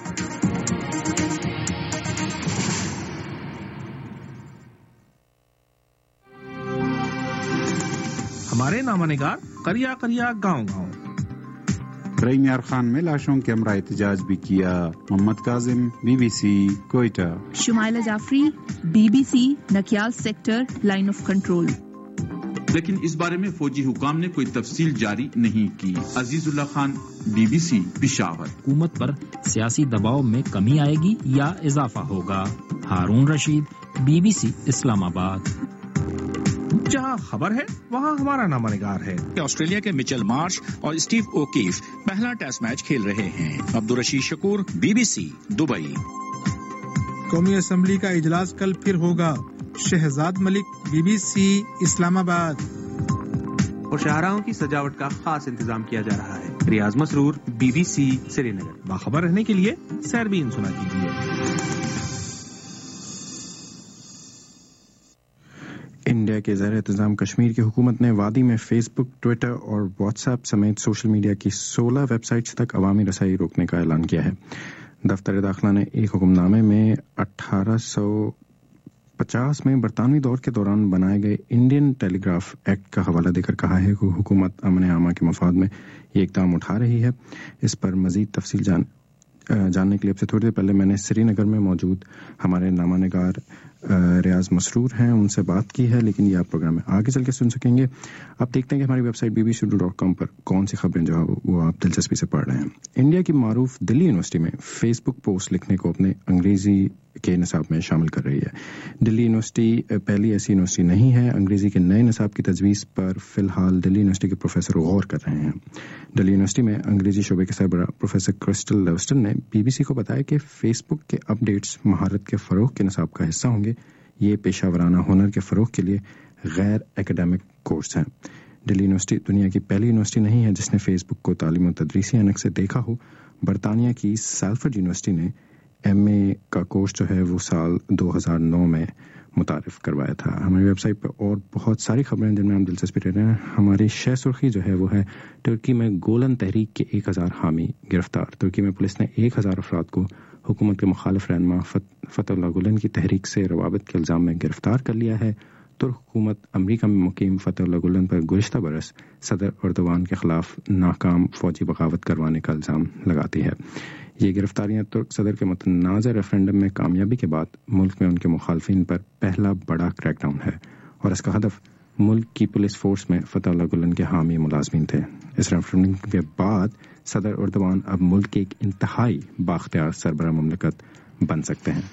ہمارے نامہ نگار قریہ قریہ گاؤں گاؤں۔ رئی یار خان میں لاشوں کے ہمراہ احتجاج بھی کیا۔ Muhammad Kazim, BBC Quetta. Shumaila Jafri, BBC Nakyal sector line of control. لیکن اس بارے میں فوجی حکام نے کوئی تفصیل جاری نہیں کی۔ عزیز اللہ خان، BBC پشاور۔ حکومت پر سیاسی دباؤ میں کمی آئے گی یا اضافہ ہوگا؟ ہارون رشید، BBC اسلام آباد۔ جہاں خبر ہے وہاں ہمارا نامہ نگار ہے۔ آسٹریلیا کے مچل مارش اور اسٹیو اوکیف پہلا ٹیسٹ میچ کھیل رہے ہیں۔ Abdul Rashid Shakoor, BBC Dubai. قومی اسمبلی کا اجلاس کل پھر ہوگا۔ شہزاد ملک، BBC اسلام آباد۔ اور شاہراہوں کی سجاوٹ کا خاص انتظام کیا جا رہا ہے۔ ریاض مسرور، BBC سری نگر۔ باخبر رہنے کے لیے سربین سنا کیجیے۔ انڈیا کے زیر انتظام کشمیر کی حکومت نے وادی میں فیس بک، ٹویٹر اور واٹس ایپ سمیت سوشل میڈیا کی 16 ویب سائٹس تک عوامی رسائی روکنے کا اعلان کیا ہے۔ دفتر داخلہ نے ایک حکم نامے میں 1850 میں برطانوی دور کے دوران بنائے گئے انڈین ٹیلی گراف ایکٹ کا حوالہ دے کر کہا ہے کہ حکومت امن عامہ کے مفاد میں یہ اقدام اٹھا رہی ہے۔ اس پر مزید تفصیل جاننے کے لیے اب سے تھوڑی دیر پہلے میں نے سری نگر میں موجود ہمارے نامہ نگار ریاض مسرور ہیں، ان سے بات کی ہے، لیکن یہ آپ پروگرام میں آگے چل کے سن سکیں گے۔ اب دیکھتے ہیں کہ ہماری ویب سائٹ bbc.com پر کون سی خبریں جو ہے وہ آپ دلچسپی سے پڑھ رہے ہیں۔ انڈیا کی معروف دلی یونیورسٹی میں فیس بک پوسٹ لکھنے کو اپنے انگریزی کے نصاب میں شامل کر رہی ہے۔ دلی یونیورسٹی پہلی ایسی یونیورسٹی نہیں ہے۔ انگریزی کے نئے نصاب کی تجویز پر فی الحال دلی یونیورسٹی کے پروفیسر غور کر رہے ہیں۔ دلی یونیورسٹی میں انگریزی شعبے کے سربراہ پروفیسر کرسٹل لیوسٹن نے BBC کو بتایا کہ فیس بک کے اپ ڈیٹس مہارت کے فروغ کے نصاب کا حصہ ہوں گے۔ یہ پیشہ ورانہ ہنر کے فروغ کے لیے غیر ایکیڈیمک کورس ہیں۔ دلی یونیورسٹی دنیا کی پہلی یونیورسٹی نہیں ہے جس نے فیس بک کو تعلیم و تدریسی اینک سے دیکھا ہو۔ برطانیہ کی سیلفرڈ یونیورسٹی نے MA کا کورس جو ہے وہ سال 2009 میں متعارف کروایا تھا۔ ہماری ویب سائٹ پر اور بہت ساری خبریں جن میں ہم دلچسپی رہتے ہیں۔ ہماری شہ سرخی جو ہے وہ ہے ترکی میں گولن تحریک کے 1000 حامی گرفتار۔ ترکی میں پولیس نے 1000 افراد کو حکومت کے مخالف رہنما فتح اللہ گولن کی تحریک سے روابط کے الزام میں گرفتار کر لیا ہے۔ ترک حکومت امریکہ میں مقیم فتح اللہ گولن پر گزشتہ برس صدر اردوان کے خلاف ناکام فوجی بغاوت کروانے کا الزام لگاتی ہے۔ یہ گرفتاریاں ترک صدر کے متنازع ریفرنڈم میں کامیابی کے بعد ملک میں ان کے مخالفین پر پہلا بڑا کریک ڈاؤن ہے، اور اس کا ہدف ملک کی پولیس فورس میں فتح اللہ گولن کے حامی ملازمین تھے۔ اس ریفرنڈم کے بعد صدر اردوان اب ملک کے ایک انتہائی بااختیار سربراہ مملکت بن سکتے ہیں۔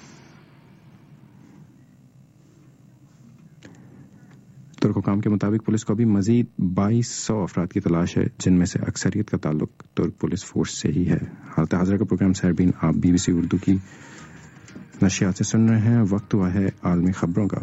ترک حکام کے مطابق پولیس کو ابھی مزید 2200 افراد کی تلاش ہے، جن میں سے اکثریت کا تعلق ترک پولیس فورس سے ہی ہے۔ حالت حاضرہ کا پروگرام سربین آپ BBC اردو کی نشریات سے سن رہے ہیں۔ وقت ہوا ہے عالمی خبروں کا۔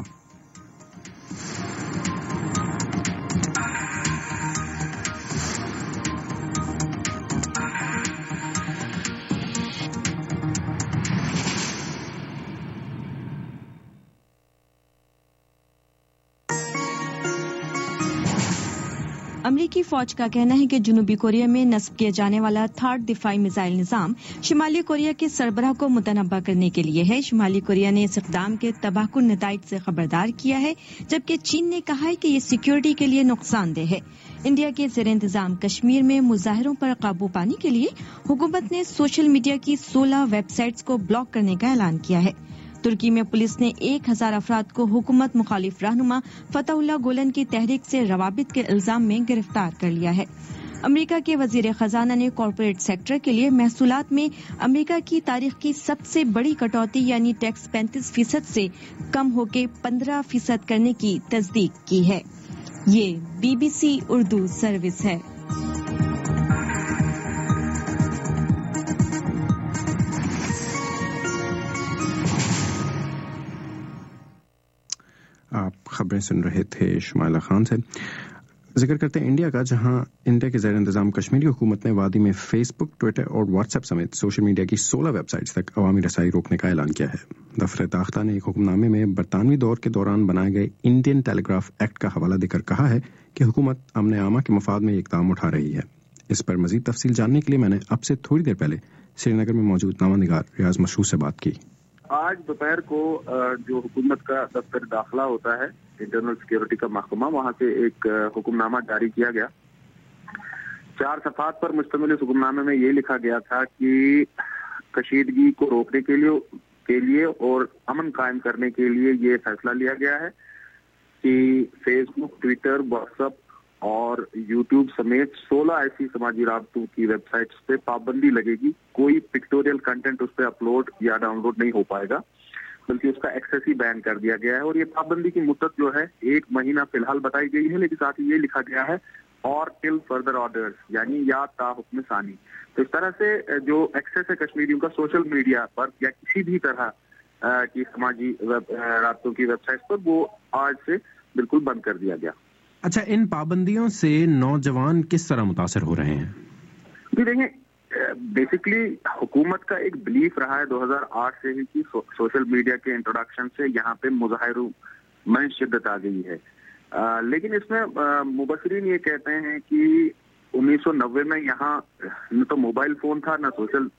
امریکی فوج کا کہنا ہے کہ جنوبی کوریا میں نصب کیا جانے والا تھارڈ دفاعی میزائل نظام شمالی کوریا کے سربراہ کو متنبع کرنے کے لیے ہے۔ شمالی کوریا نے اس اقدام کے تباہ کن نتائج سے خبردار کیا ہے، جبکہ چین نے کہا ہے کہ یہ سیکیورٹی کے لیے نقصان دہ ہے۔ انڈیا کے زیر انتظام کشمیر میں مظاہروں پر قابو پانے کے لیے حکومت نے سوشل میڈیا کی 16 ویب سائٹس کو بلاک کرنے کا اعلان کیا ہے۔ ترکی میں پولیس نے 1000 افراد کو حکومت مخالف رہنما فتح اللہ گولن کی تحریک سے روابط کے الزام میں گرفتار کر لیا ہے۔ امریکہ کے وزیر خزانہ نے کارپوریٹ سیکٹر کے لیے محصولات میں امریکہ کی تاریخ کی سب سے بڑی کٹوتی یعنی ٹیکس 35% سے کم ہو کے 15% کرنے کی تصدیق کی ہے۔ یہ BBC اردو سروس ہے۔ آپ خبریں سن رہے تھے شمائلہ خان سے۔ ذکر کرتے ہیں انڈیا کا، جہاں انڈیا کے زیر انتظام کشمیری حکومت نے وادی میں فیس بک، ٹویٹر اور واٹس ایپ سمیت سوشل میڈیا کی 16 ویب سائٹس تک عوامی رسائی روکنے کا اعلان کیا ہے۔ دفتر داخلہ نے ایک حکم نامے میں برطانوی دور کے دوران بنائے گئے انڈین ٹیلی گراف ایکٹ کا حوالہ دے کر کہا ہے کہ حکومت امن عامہ کے مفاد میں اقدام اٹھا رہی ہے۔ اس پر مزید تفصیل جاننے کے لیے میں نے اب سے تھوڑی دیر پہلے سری نگر میں موجود نامہ نگار ریاض مشروع سے بات کی۔ آج دوپہر کو جو حکومت کا دفتر داخلہ ہوتا ہے، انٹرنل سیکیورٹی کا محکمہ، وہاں سے ایک حکم نامہ جاری کیا گیا۔ 4 صفحات پر مشتمل اس حکم نامے میں یہ لکھا گیا تھا کہ کشیدگی کو روکنے کے لیے اور امن قائم کرنے کے لیے یہ فیصلہ لیا گیا ہے کہ Facebook, Twitter, WhatsApp اور یوٹیوب سمیت 16 ایسی سماجی رابطوں کی ویب سائٹس پہ پابندی لگے گی۔ کوئی پکٹوریل کنٹینٹ اس پہ اپلوڈ یا ڈاؤن لوڈ نہیں ہو پائے گا، بلکہ اس کا ایکسیس ہی بین کر دیا گیا ہے۔ اور یہ پابندی کی مدت جو ہے 1 مہینہ فی الحال بتائی گئی ہے، لیکن ساتھ ہی یہ لکھا گیا ہے اور ٹل فردر آرڈرز، یعنی یا تا حکم ثانی۔ تو اس طرح سے جو ایکسیس ہے کشمیریوں کا سوشل میڈیا پر یا کسی بھی طرح کی سماجی رابطوں کی ویب سائٹس پر، وہ آج سے بالکل بند کر دیا گیا۔ اچھا، ان پابندیوں سے نوجوان کس طرح متاثر ہو رہے ہیں؟ جی دیکھیں، بیسکلی حکومت کا ایک بلیف رہا ہے 2008 سے ہی کہ سوشل میڈیا کے انٹروڈکشن سے یہاں پہ مظاہروں میں شدت آ گئی ہے، لیکن اس میں مبصرین یہ کہتے ہیں کہ 1990 میں یہاں نہ تو موبائل فون تھا، نہ سوشل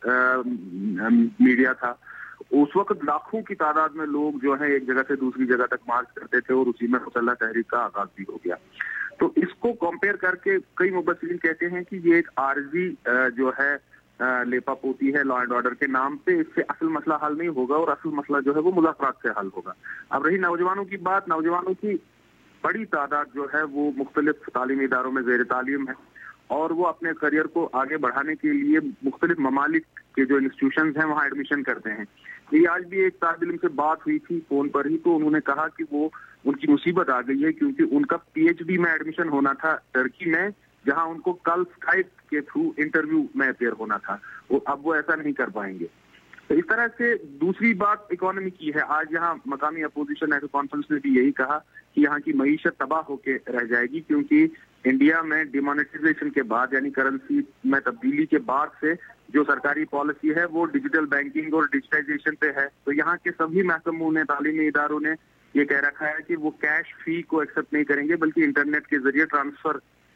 میڈیا تھا۔ اس وقت لاکھوں کی تعداد میں لوگ جو ہے ایک جگہ سے دوسری جگہ تک مارچ کرتے تھے اور اسی میں مسلح تحریک کا آغاز بھی ہو گیا۔ تو اس کو کمپیئر کر کے کئی مبصرین کہتے ہیں کہ یہ ایک عارضی جو ہے لیپا پوتی ہے لا اینڈ آرڈر کے نام پہ، اس سے اصل مسئلہ حل نہیں ہوگا اور اصل مسئلہ جو ہے وہ مذاکرات سے حل ہوگا۔ اب رہی نوجوانوں کی بات، نوجوانوں کی بڑی تعداد جو ہے وہ مختلف تعلیمی اداروں میں زیر تعلیم ہے اور وہ اپنے کریئر کو آگے بڑھانے کے لیے مختلف ممالک کے جو انسٹیٹیوشنز ہیں وہاں ایڈمیشن کرتے ہیں۔ یہ آج بھی ایک طالب علم سے بات ہوئی تھی فون پر ہی، تو انہوں نے کہا کہ وہ ان کی مصیبت آ گئی ہے کیونکہ ان کا PhD میں ایڈمیشن ہونا تھا ٹرکی میں، جہاں ان کو کل اسکائپ کے تھرو انٹرویو میں اپیئر ہونا تھا، اب وہ ایسا نہیں کر پائیں گے۔ تو اس طرح سے دوسری بات اکانومی کی ہے۔ آج یہاں مقامی اپوزیشن نیشنل کانفرنس نے بھی یہی کہا کہ یہاں کی معیشت تباہ ہو کے رہ جائے گی، کیونکہ انڈیا میں ڈیمونیٹائزیشن کے بعد یعنی کرنسی میں تبدیلی کے بعد سے جو سرکاری پالیسی ہے وہ ڈیجیٹل بینکنگ اور ڈیجیٹائزیشن پہ ہے۔ تو یہاں کے سبھی محکموں نے، تعلیمی اداروں نے یہ کہہ رکھا ہے کہ وہ کیش فی کو ایکسپٹ نہیں کریں گے بلکہ انٹرنیٹ کے ذریعے ٹرانسفر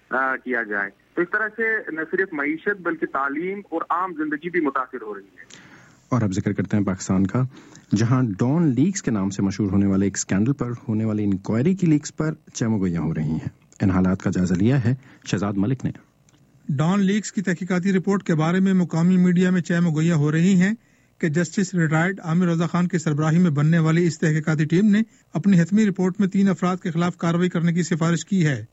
کیا جائے۔ تو اس طرح سے نہ صرف معیشت بلکہ تعلیم اور عام زندگی بھی متاثر ہو رہی ہے۔ اور اب ذکر کرتے ہیں پاکستان کا، جہاں ڈان لیکس کے نام سے مشہور ہونے والے ایک اسکینڈل پر ہونے والی انکوائری کی لیکس پر چہمو گوئیاں ہو رہی ہیں۔ ان حالات کا جائزہ لیا ہے شہزاد ملک نے۔ ڈان لیکس کی تحقیقاتی رپورٹ کے بارے میں مقامی میڈیا میں چہمو گوئیاں ہو رہی ہیں کہ جسٹس ریٹائرڈ عامر رضا خان کی سربراہی میں بننے والی اس تحقیقاتی ٹیم نے اپنی حتمی رپورٹ میں 3 افراد کے خلاف کارروائی کرنے کی سفارش کی ہے۔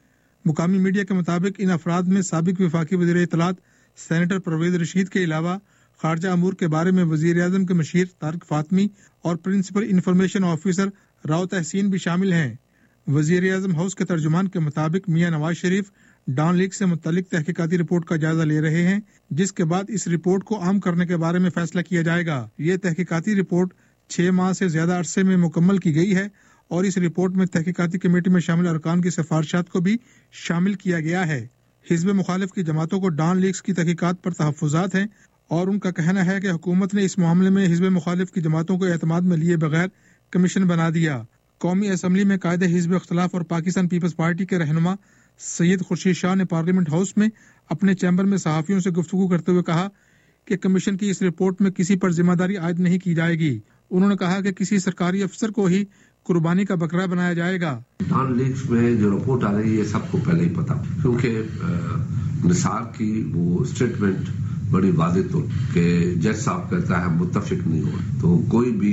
مقامی میڈیا کے مطابق ان افراد میں سابق وفاقی وزیر اطلاعات سینیٹر پرویز رشید کے علاوہ خارجہ امور کے بارے میں وزیر اعظم کے مشیر طارق فاطمی اور پرنسپل انفارمیشن آفیسر راؤ تحسین بھی شامل ہیں۔ وزیر اعظم ہاؤس کے ترجمان کے مطابق میاں نواز شریف ڈان لیک سے متعلق تحقیقاتی رپورٹ کا جائزہ لے رہے ہیں، جس کے بعد اس رپورٹ کو عام کرنے کے بارے میں فیصلہ کیا جائے گا۔ یہ تحقیقاتی رپورٹ 6 ماہ سے زیادہ عرصے میں مکمل کی گئی ہے اور اس رپورٹ میں تحقیقاتی کمیٹی میں شامل ارکان کی سفارشات کو بھی شامل کیا گیا ہے۔ حزب مخالف کی جماعتوں کو ڈان لیکس کی تحقیقات پر تحفظات ہیں اور ان کا کہنا ہے کہ حکومت نے اس معاملے میں حزب مخالف کی جماعتوں کو اعتماد میں لیے بغیر کمیشن بنا دیا۔ قومی اسمبلی میں قائد حزب اختلاف اور پاکستان پیپلز پارٹی کے رہنما سید خورشید شاہ نے پارلیمنٹ ہاؤس میں اپنے چیمبر میں صحافیوں سے گفتگو کرتے ہوئے کہا کہ کمیشن کی اس رپورٹ میں کسی پر ذمہ داری عائد نہیں کی جائے گی۔ انہوں نے کہا کہ کسی سرکاری افسر کو ہی قربانی کا بکرا بنایا جائے گا۔ ڈان لیکس میں جو رپورٹ آ رہی ہے سب کو پہلے ہی پتا، کیونکہ نثار کی وہ اسٹیٹمنٹ बड़ी वादित हो कि जज साहब कहता है मुत्तफिक नहीं हो, तो कोई भी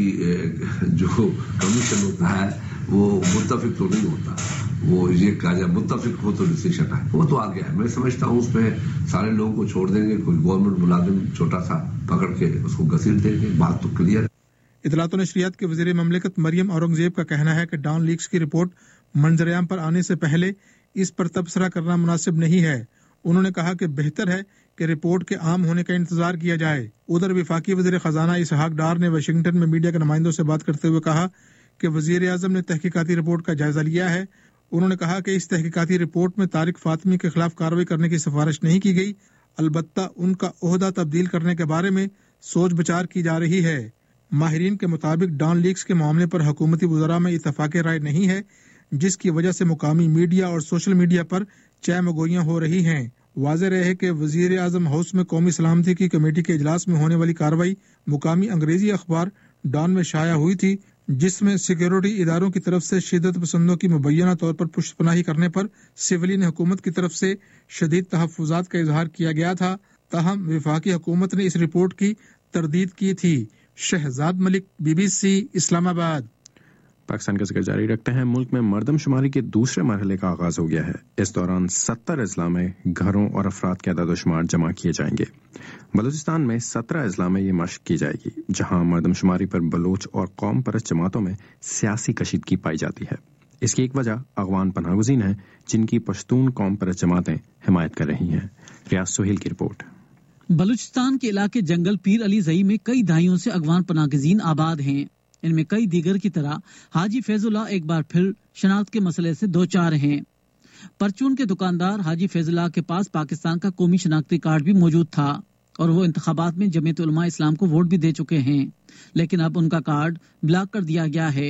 जो कमीशन होता है वो मुत्तफिक तो नहीं होता, वो ये कहा जाए मुत्तफिक हो तो डिसीजन है, वो तो आ गया है। मैं समझता हूँ उसमें सारे लोगों को छोड़ देंगे, कोई गवर्नमेंट मुलाजिम छोटा सा पकड़ के उसको घसीट देंगे, बात तो क्लियर है। इतलात और नशरियात के वज़ीर ममलिकत मरियम औरंगजेब का कहना है कि डॉन लीक्स की रिपोर्ट मंजरेआम पर आने से पहले इस पर तबसरा करना मुनासिब नहीं है। उन्होंने कहा कि बेहतर है कि रिपोर्ट के आम होने का इंतजार किया जाए। उधर वफाकी वज़ीर खजाना इसहाक डार ने वाशिंगटन में मीडिया के नुमाइंदों से बात करते हुए कहा कि वज़ीर आज़म ने तहकीकाती रिपोर्ट का जायजा लिया है। उन्होंने कहा कि इस तहकीकाती रिपोर्ट में तारिक फातमी के खिलाफ कार्रवाई करने की सिफारिश नहीं की गई, अलबत्ता उनका ओहदा तब्दील करने के बारे में सोच विचार की जा रही है। माहिरीन के मुताबिक डॉन लीक्स के मामले पर हुकूमती वज़रा में इत्तफाक़ राय नहीं है, जिसकी वजह से मुकामी मीडिया और सोशल मीडिया पर चहमगोइयां हो रही हैं। वाज़ेह रहे कि वज़ीर आज़म हाउस में कौमी सलामती की कमेटी के इजलास में होने वाली कार्रवाई मुकामी अंग्रेजी अखबार डॉन में शाया हुई थी, जिसमें सिक्योरिटी इदारों की तरफ से शिद्दत पसंदों की मुबैना तौर पर पुष्टपनाही करने पर सिविलियन हुकूमत की तरफ से शदीद तहफ़्फ़ुज़ात का इजहार किया गया था। ताहम वफाकी हुकूमत ने इस रिपोर्ट की तरदीद की थी। शहजाद मलिक, BBC, इस्लामाबाद। पाकिस्तान का जिक्र जारी रखते हैं। मुल्क में मरदमशुमारी के दूसरे मरहले का आगाज हो गया है। इस दौरान 70 अजला में घरों और अफराद के अदद-ओ-शुमार जमा किए जाएंगे। बलूचिस्तान में 17 अजला में ये मशक की जाएगी, जहां मरदमशुमारी पर बलोच और कौम परस्त जमातों में सियासी कशीदगी पाई जाती है। इसकी एक वजह अगवान पनाहगज़ीन है, जिनकी पश्तून कौम परस्त जमातें हिमायत कर रही हैं। रियाज सोहेल की रिपोर्ट। बलूचिस्तान के इलाके जंगल पीर अली जई में कई दहाइयों से अगवान पनाहगज़ीन आबाद हैं। इनमें कई दीगर की तरह हाजी फैजुल्लाह एक बार फिर शनाख्त के मसले से दो चार हैं। परचून के दुकानदार हाजी फैजुल्लाह के पास पाकिस्तान का कौमी शनाख्ती कार्ड भी मौजूद था और वो इंतखाबात में जमीयत उलमा इस्लाम को वोट भी दे चुके हैं, लेकिन अब उनका कार्ड ब्लॉक कर दिया गया है।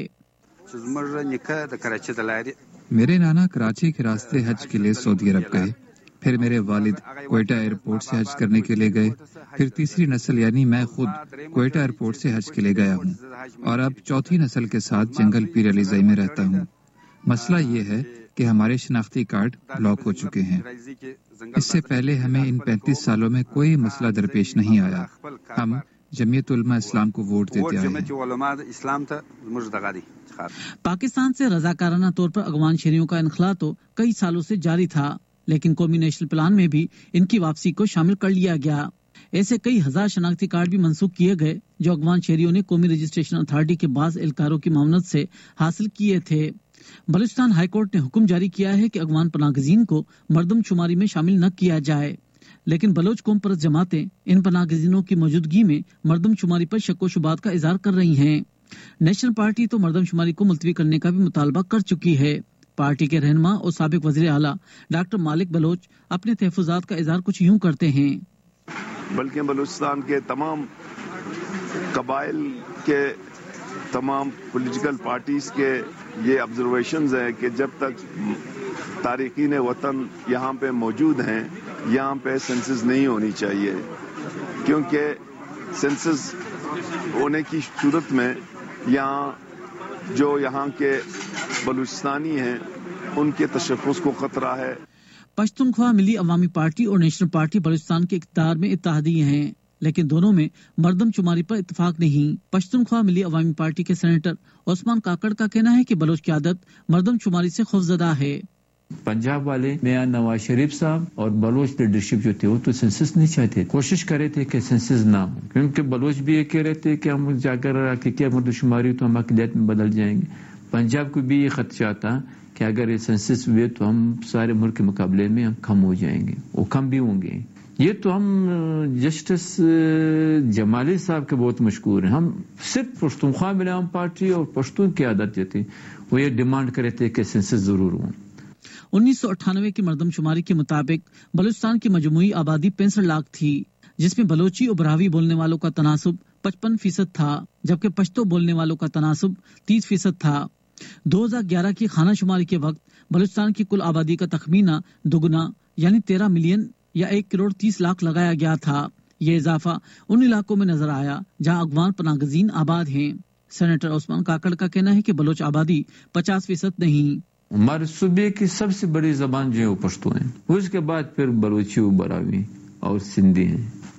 मेरे नाना कराची के रास्ते हज के लिए सऊदी अरब गए, फिर मेरे वालिद क्वेटा एयरपोर्ट से हज करने के लिए गए, फिर तीसरी नस्ल यानी मैं खुद क्वेटा एयरपोर्ट से हज के लिए गया हूँ और अब चौथी नस्ल के साथ जंगल पीर अली जई में रहता हूँ। मसला ये है कि हमारे शनाख्ती कार्ड ब्लॉक हो चुके हैं। इससे पहले हमें इन 35 सालों में कोई मसला दरपेश नहीं आया। हम जमीयत उलमा इस्लाम को वोट देते आए हैं। पाकिस्तान से रजाकाराना तौर पर अगवान शहरियों का इनखला तो कई सालों से जारी था, लेकिन कौमी नेशनल प्लान में भी इनकी वापसी को शामिल कर लिया गया। ऐसे कई हजार शनाख्ती कार्ड भी मंसूख किए गए जो अगवान शहरियों ने कौमी रजिस्ट्रेशन अथॉरिटी के बाज़ एहलकारों की मामनत से हासिल किए थे। बलूचिस्तान हाईकोर्ट ने हुक्म जारी किया है कि अगवान पनाहगज़ीन को मरदमशुमारी में शामिल न किया जाए, लेकिन बलोच कौम परस्त जमातें इन पनाहगज़ीनों की मौजूदगी में मरदमशुमारी पर शक व शुबात का इजहार कर रही हैं। नेशनल पार्टी तो मरदमशुमारी को मुलतवी करने का भी मुतालबा कर चुकी है। पार्टी के रहनुमा और साबिक वज़ीर आला डॉक्टर मालिक बलोच अपने तहफ़्फ़ुज़ात का इज़हार कुछ यूं करते हैं। बल्कि बलूचिस्तान के तमाम कबाइल के तमाम पॉलिटिकल पार्टीज के ये ऑब्जर्वेशंस हैं कि जब तक तारिकीन वतन यहाँ पे मौजूद हैं, यहाँ पे सेंसस नहीं होनी चाहिए, क्योंकि सेंसस होने की सूरत में यहाँ के बलूचिस्तानी हैं उनके तशफ़्फ़ुज़ को खतरा है। पश्तूनख्वा मिली अवामी पार्टी और नेशनल पार्टी बलूचिस्तान के इक़्तिदार में इत्तेहादिये हैं, लेकिन दोनों में मरदमशुमारी पर इत्तेफाक नहीं। पश्तूनख्वा मिली अवामी पार्टी के सेनेटर ओस्मान काकड़ का कहना है कि बलोच की आदत मरदमशुमारी से खौफजदा है। पंजाब वाले मियां नवाज शरीफ साहब और बलोच लीडरशिप जो थे वो तो सेंसस नहीं चाहते, कोशिश कर रहे थे कि सेंसस ना हो, क्योंकि बलोच भी ये कह रहे थे कि हम जाकर क्या मरदमशुमारी तो हम अक़लियत में बदल जाएंगे। पंजाब को भी ये खदशा था कि अगर ये सेंसस हुए तो हम सारे मुल्क के मुकाबले में हम कम हो जाएंगे, वो कम भी होंगे। ये तो हम जस्टिस जमाली साहब के बहुत मशहूर हैं। हम सिर्फ पश्तूनख्वा मिली पार्टी और पश्तून की आदत जो थी वो ये डिमांड करे थे कि सेंसस जरूर हो। 1998 की मरदमशुमारी के मुताबिक बलूचिस्तान की मजमूई आबादी 65 लाख थी, जिसमें बलोची और बरावी बोलने वालों का तनासुब 55% था, जबकि पश्तो बोलने वालों का तनासुब 30% था। 2011 की खाना शुमारी के वक्त बलूचिस्तान की कुल आबादी का तखमीना दुगना यानी 13 मिलियन या 1 करोड़ 30 लाख लगाया गया था। ये इजाफा उन इलाकों में नजर आया जहां अगवान पनाहगज़ीन आबाद हैं। सेनेटर ओस्मान काकड़ का कहना है कि बलोच आबादी 50% नहीं। हमारे सूबे की सबसे बड़ी जबान जो है वो पश्तो है, उसके बाद फिर बलोची, बरावी और सिंधी हैं।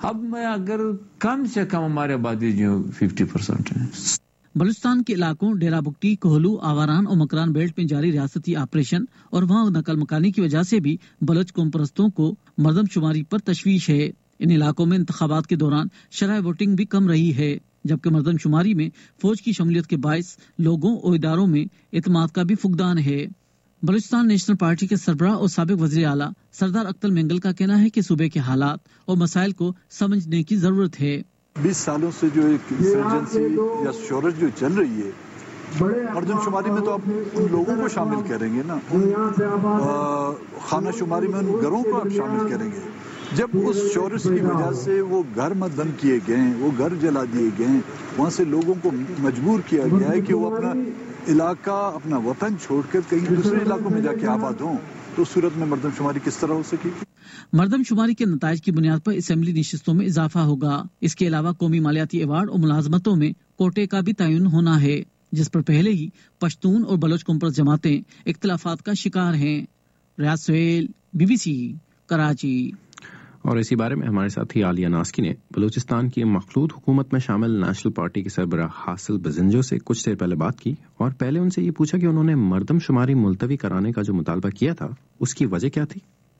اب میں اگر کم سے کم ہماری آبادی جو 50% ہے. بلوچستان کے علاقوں ڈیرہ بگٹی، کوہلو، آواران اور مکران بیلٹ میں جاری ریاستی آپریشن اور وہاں نقل مکانی کی وجہ سے بھی بلوچ قوم پرستوں کو مردم شماری پر تشویش ہے. ان علاقوں میں انتخابات کے دوران شرح ووٹنگ بھی کم رہی ہے، جبکہ مردم شماری میں فوج کی شمولیت کے باعث لوگوں اور اداروں میں اعتماد کا بھی فقدان ہے. بلوچستان نیشنل پارٹی کے سربراہ اور سابق وزیر اعلیٰ سردار اختر مینگل کا کہنا ہے کہ صوبے کے حالات اور مسائل کو سمجھنے کی ضرورت ہے. 20 سالوں سے جو ایک انسرجنسی یا شورش جو چل رہی ہے، مردم شماری میں تو آپ ان لوگوں کو شامل کریں گے نا، خانہ شماری میں ان گھروں کو آپ شامل کریں گے. جب اس شورش کی وجہ سے وہ گھر مدن کیے گئے ہیں، وہ گھر جلا دیے گئے ہیں، وہاں سے لوگوں کو مجبور کیا گیا ہے کہ وہ اپنا علاقہ، اپنا وطن چھوڑ کر کہیں دوسرے علاقوں میں جا کے آباد ہوں، تو اس صورت میں مردم شماری کس طرح ہو سکے گی؟ مردم شماری کے نتائج کی بنیاد پر اسمبلی نشستوں میں اضافہ ہوگا. اس کے علاوہ قومی مالیاتی ایوارڈ اور ملازمتوں میں کوٹے کا بھی تعین ہونا ہے، جس پر پہلے ہی پشتون اور بلوچ کمپرس جماعتیں اختلافات کا شکار ہیں. ریاض سہیل، BBC کراچی. اور اسی بارے میں ہمارے ساتھی عالیہ ناسکی نے بلوچستان کی مخلوط حکومت میں شامل نیشنل پارٹی کے سربراہ حاصل بزنجو سے کچھ دیر پہلے بات کی اور پہلے ان سے یہ پوچھا کہ انہوں نے مردم شماری ملتوی کرانے کا جو مطالبہ کیا تھا اس کی وجہ کیا تھی.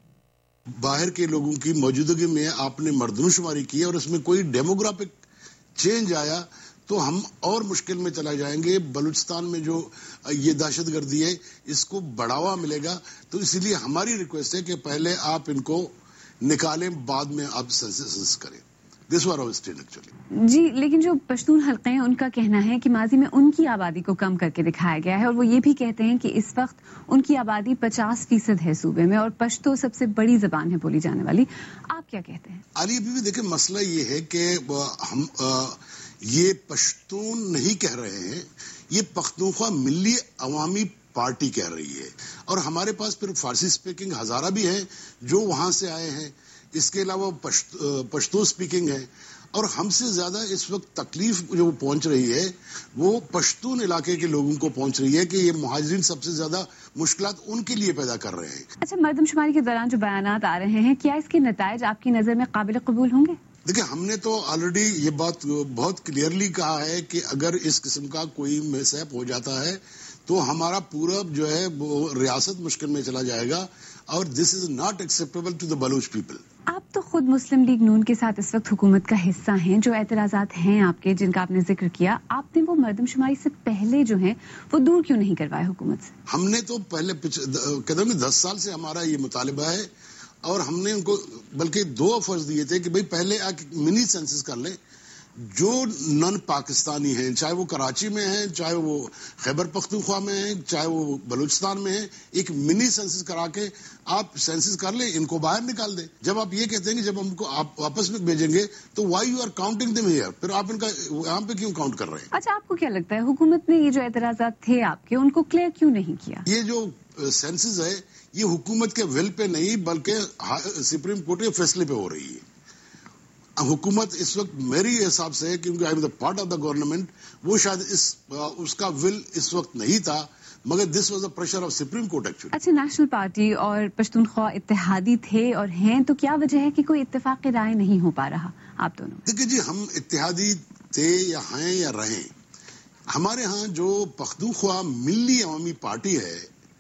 باہر کے لوگوں کی موجودگی میں آپ نے مردم شماری کی اور اس میں کوئی ڈیموگرافک چینج آیا تو ہم اور مشکل میں چلا جائیں گے. بلوچستان میں جو یہ دہشت گردی ہے اس کو بڑھاوا ملے گا، تو اسی لیے ہماری ریکویسٹ ہے کہ پہلے آپ ان کو نکالیں، بعد میں آپ سنسس کریں. دس وار ایکچولی جی. لیکن جو پشتون حلقے ہیں ان کا کہنا ہے کہ ماضی میں ان کی آبادی کو کم کر کے دکھایا گیا ہے، اور وہ یہ بھی کہتے ہیں کہ اس وقت ان کی آبادی 50% ہے صوبے میں، اور پشتو سب سے بڑی زبان ہے بولی جانے والی. آپ کیا کہتے ہیں؟ علی بھی دیکھیں، مسئلہ یہ ہے کہ ہم یہ پشتون نہیں کہہ رہے ہیں، یہ پختونخوا ملی عوامی پارٹی کہہ رہی ہے، اور ہمارے پاس پھر فارسی اسپیکنگ ہزارہ بھی ہیں جو وہاں سے آئے ہیں. اس کے علاوہ پشتو اسپیکنگ ہے، اور ہم سے زیادہ اس وقت تکلیف جو پہنچ رہی ہے وہ پشتون علاقے کے لوگوں کو پہنچ رہی ہے کہ یہ مہاجرین سب سے زیادہ مشکلات ان کے لیے پیدا کر رہے ہیں. اچھا، مردم شماری کے دوران جو بیانات آ رہے ہیں، کیا اس کے نتائج آپ کی نظر میں قابل قبول ہوں گے؟ دیکھیں، ہم نے تو آلریڈی یہ بات بہت کلیئرلی کہا ہے کہ اگر اس قسم کا کوئی مس ہیپ ہو جاتا ہے تو ہمارا پورا جو ہے وہ ریاست مشکل میں چلا جائے گا، اور this is not acceptable to the Baloch people. آپ تو خود مسلم لیگ نون کے ساتھ اس وقت حکومت کا حصہ ہیں. جو اعتراضات ہیں آپ کے، جن کا آپ نے ذکر کیا، آپ نے وہ مردم شماری سے پہلے جو ہیں وہ دور کیوں نہیں کروائے حکومت سے؟ ہم نے تو پہلے قدم 10 سال سے ہمارا یہ مطالبہ ہے، اور ہم نے ان کو بلکہ 2 آفرز دیے تھے کہ بھئی پہلے منی سینسس کر لیں. جو نن پاکستانی ہیں، چاہے وہ کراچی میں ہیں، چاہے وہ خیبر پختونخوا میں ہیں، چاہے وہ بلوچستان میں ہیں، ایک منی سینسس کرا کے آپ سینسس کر لیں، ان کو باہر نکال دیں. جب آپ یہ کہتے ہیں کہ جب ہم کو آپ واپس میں بھیجیں گے تو why you are counting them here, پھر آپ ان کا یہاں پہ کیوں کاؤنٹ کر رہے ہیں؟ اچھا، آپ کو کیا لگتا ہے حکومت نے یہ جو اعتراضات تھے آپ کے، ان کو کلیئر کیوں نہیں کیا؟ یہ جو سینسس ہے یہ حکومت کے ول پہ نہیں بلکہ سپریم کورٹ کے فیصلے پہ ہو رہی ہے. حکومت اس وقت میری حساب سے، کیونکہ I am the part of the government, وہ شاید اس کا ول اس وقت نہیں تھا، مگر this was the pressure of supreme court actually. اچھا، نیشنل پارٹی اور پشتونخوا اتحادی تھے اور ہیں، تو کیا وجہ ہے کہ کوئی اتفاقی رائے نہیں ہو پا رہا آپ دونوں؟ دیکھیے جی، ہم اتحادی تھے یا ہیں یا رہیں، ہمارے ہاں جو پختونخوا ملی عوامی پارٹی ہے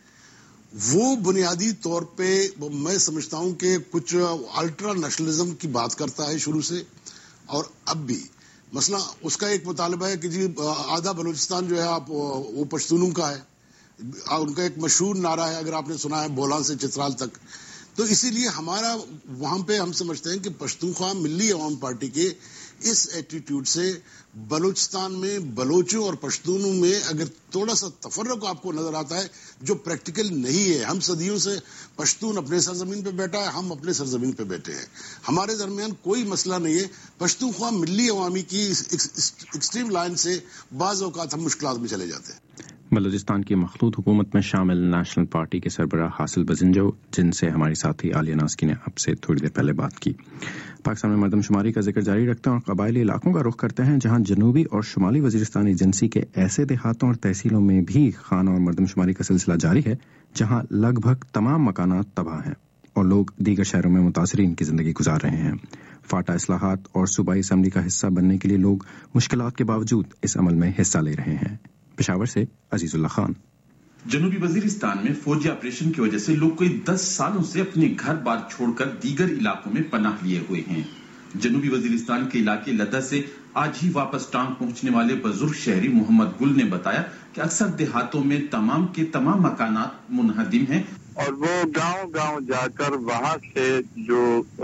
وہ بنیادی طور پہ میں سمجھتا ہوں کہ کچھ الٹرا نیشنلزم کی بات کرتا ہے شروع سے، اور اب بھی مثلا اس کا ایک مطالبہ ہے کہ جی آدھا بلوچستان جو ہے آپ وہ پشتونوں کا ہے. ان کا ایک مشہور نعرہ ہے، اگر آپ نے سنا ہے، بولان سے چترال تک. تو اسی لیے ہمارا وہاں پہ ہم سمجھتے ہیں کہ پشتونخوا ملی عوام پارٹی کے اس ایٹیٹیوڈ سے بلوچستان میں بلوچوں اور پشتونوں میں اگر تھوڑا سا تفرق آپ کو نظر آتا ہے جو پریکٹیکل نہیں ہے. ہم صدیوں سے پشتون اپنے سرزمین پہ بیٹھا ہے، ہم اپنے سرزمین پہ بیٹھے ہیں، ہمارے درمیان کوئی مسئلہ نہیں ہے. پشتونخوا ملی عوامی کی ایکسٹریم لائن سے بعض اوقات ہم مشکلات میں چلے جاتے ہیں. بلوچستان کی مخلوط حکومت میں شامل نیشنل پارٹی کے سربراہ حاصل بزنجو، جن سے ہماری ساتھی عالیہ ناسکی نے اب سے تھوڑی دیر پہلے بات کی. پاکستان میں مردم شماری کا ذکر جاری رکھتے ہیں اور قبائلی علاقوں کا رخ کرتے ہیں جہاں جنوبی اور شمالی وزیرستان ایجنسی کے ایسے دیہاتوں اور تحصیلوں میں بھی خانہ اور مردم شماری کا سلسلہ جاری ہے جہاں لگ بھگ تمام مکانات تباہ ہیں. اور لوگ دیگر شہروں میں متاثرین کی زندگی گزار رہے ہیں۔ فاٹا اصلاحات اور صوبائی اسمبلی کا حصہ بننے کے لیے لوگ مشکلات کے باوجود اس عمل میں حصہ لے رہے ہیں۔ پشاور سے عزیز اللہ خان۔ جنوبی وزیرستان میں فوجی آپریشن کی وجہ سے لوگ کوئی 10 سالوں سے اپنے گھر بار چھوڑ کر دیگر علاقوں میں پناہ لیے ہوئے ہیں۔ جنوبی وزیرستان کے علاقے لدہ سے آج ہی واپس ٹانگ پہنچنے والے بزرگ شہری محمد گل نے بتایا کہ اکثر دیہاتوں میں تمام کے تمام مکانات منہدم ہیں اور وہ گاؤں گاؤں جا کر وہاں سے جو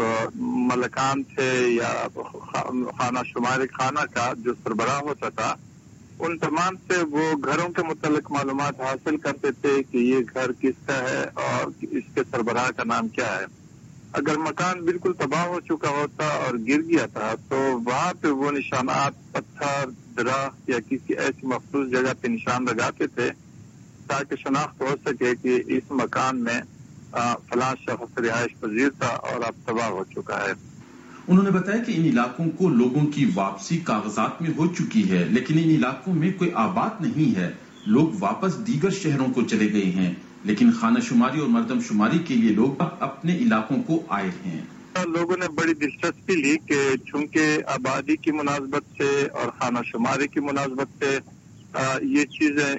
ملکان تھے یا خانہ شمار خانہ کا جو سربراہ ہوتا تھا ان تمام سے وہ گھروں کے متعلق معلومات حاصل کرتے تھے کہ یہ گھر کس کا ہے اور اس کے سربراہ کا نام کیا ہے۔ اگر مکان بالکل تباہ ہو چکا ہوتا اور گر گیا تھا تو وہاں پہ وہ نشانات پتھر درخت یا کسی ایسی مخصوص جگہ پہ نشان لگاتے تھے تاکہ شناخت ہو سکے کہ اس مکان میں فلاں شخص رہائش پذیر تھا اور اب تباہ ہو چکا ہے۔ انہوں نے بتایا کہ ان علاقوں کو لوگوں کی واپسی کاغذات میں ہو چکی ہے، لیکن ان علاقوں میں کوئی آباد نہیں ہے۔ لوگ واپس دیگر شہروں کو چلے گئے ہیں، لیکن خانہ شماری اور مردم شماری کے لیے لوگ اپنے علاقوں کو آئے ہیں۔ لوگوں نے بڑی دلچسپی لی کہ چونکہ آبادی کی مناسبت سے اور خانہ شماری کی مناسبت سے یہ چیزیں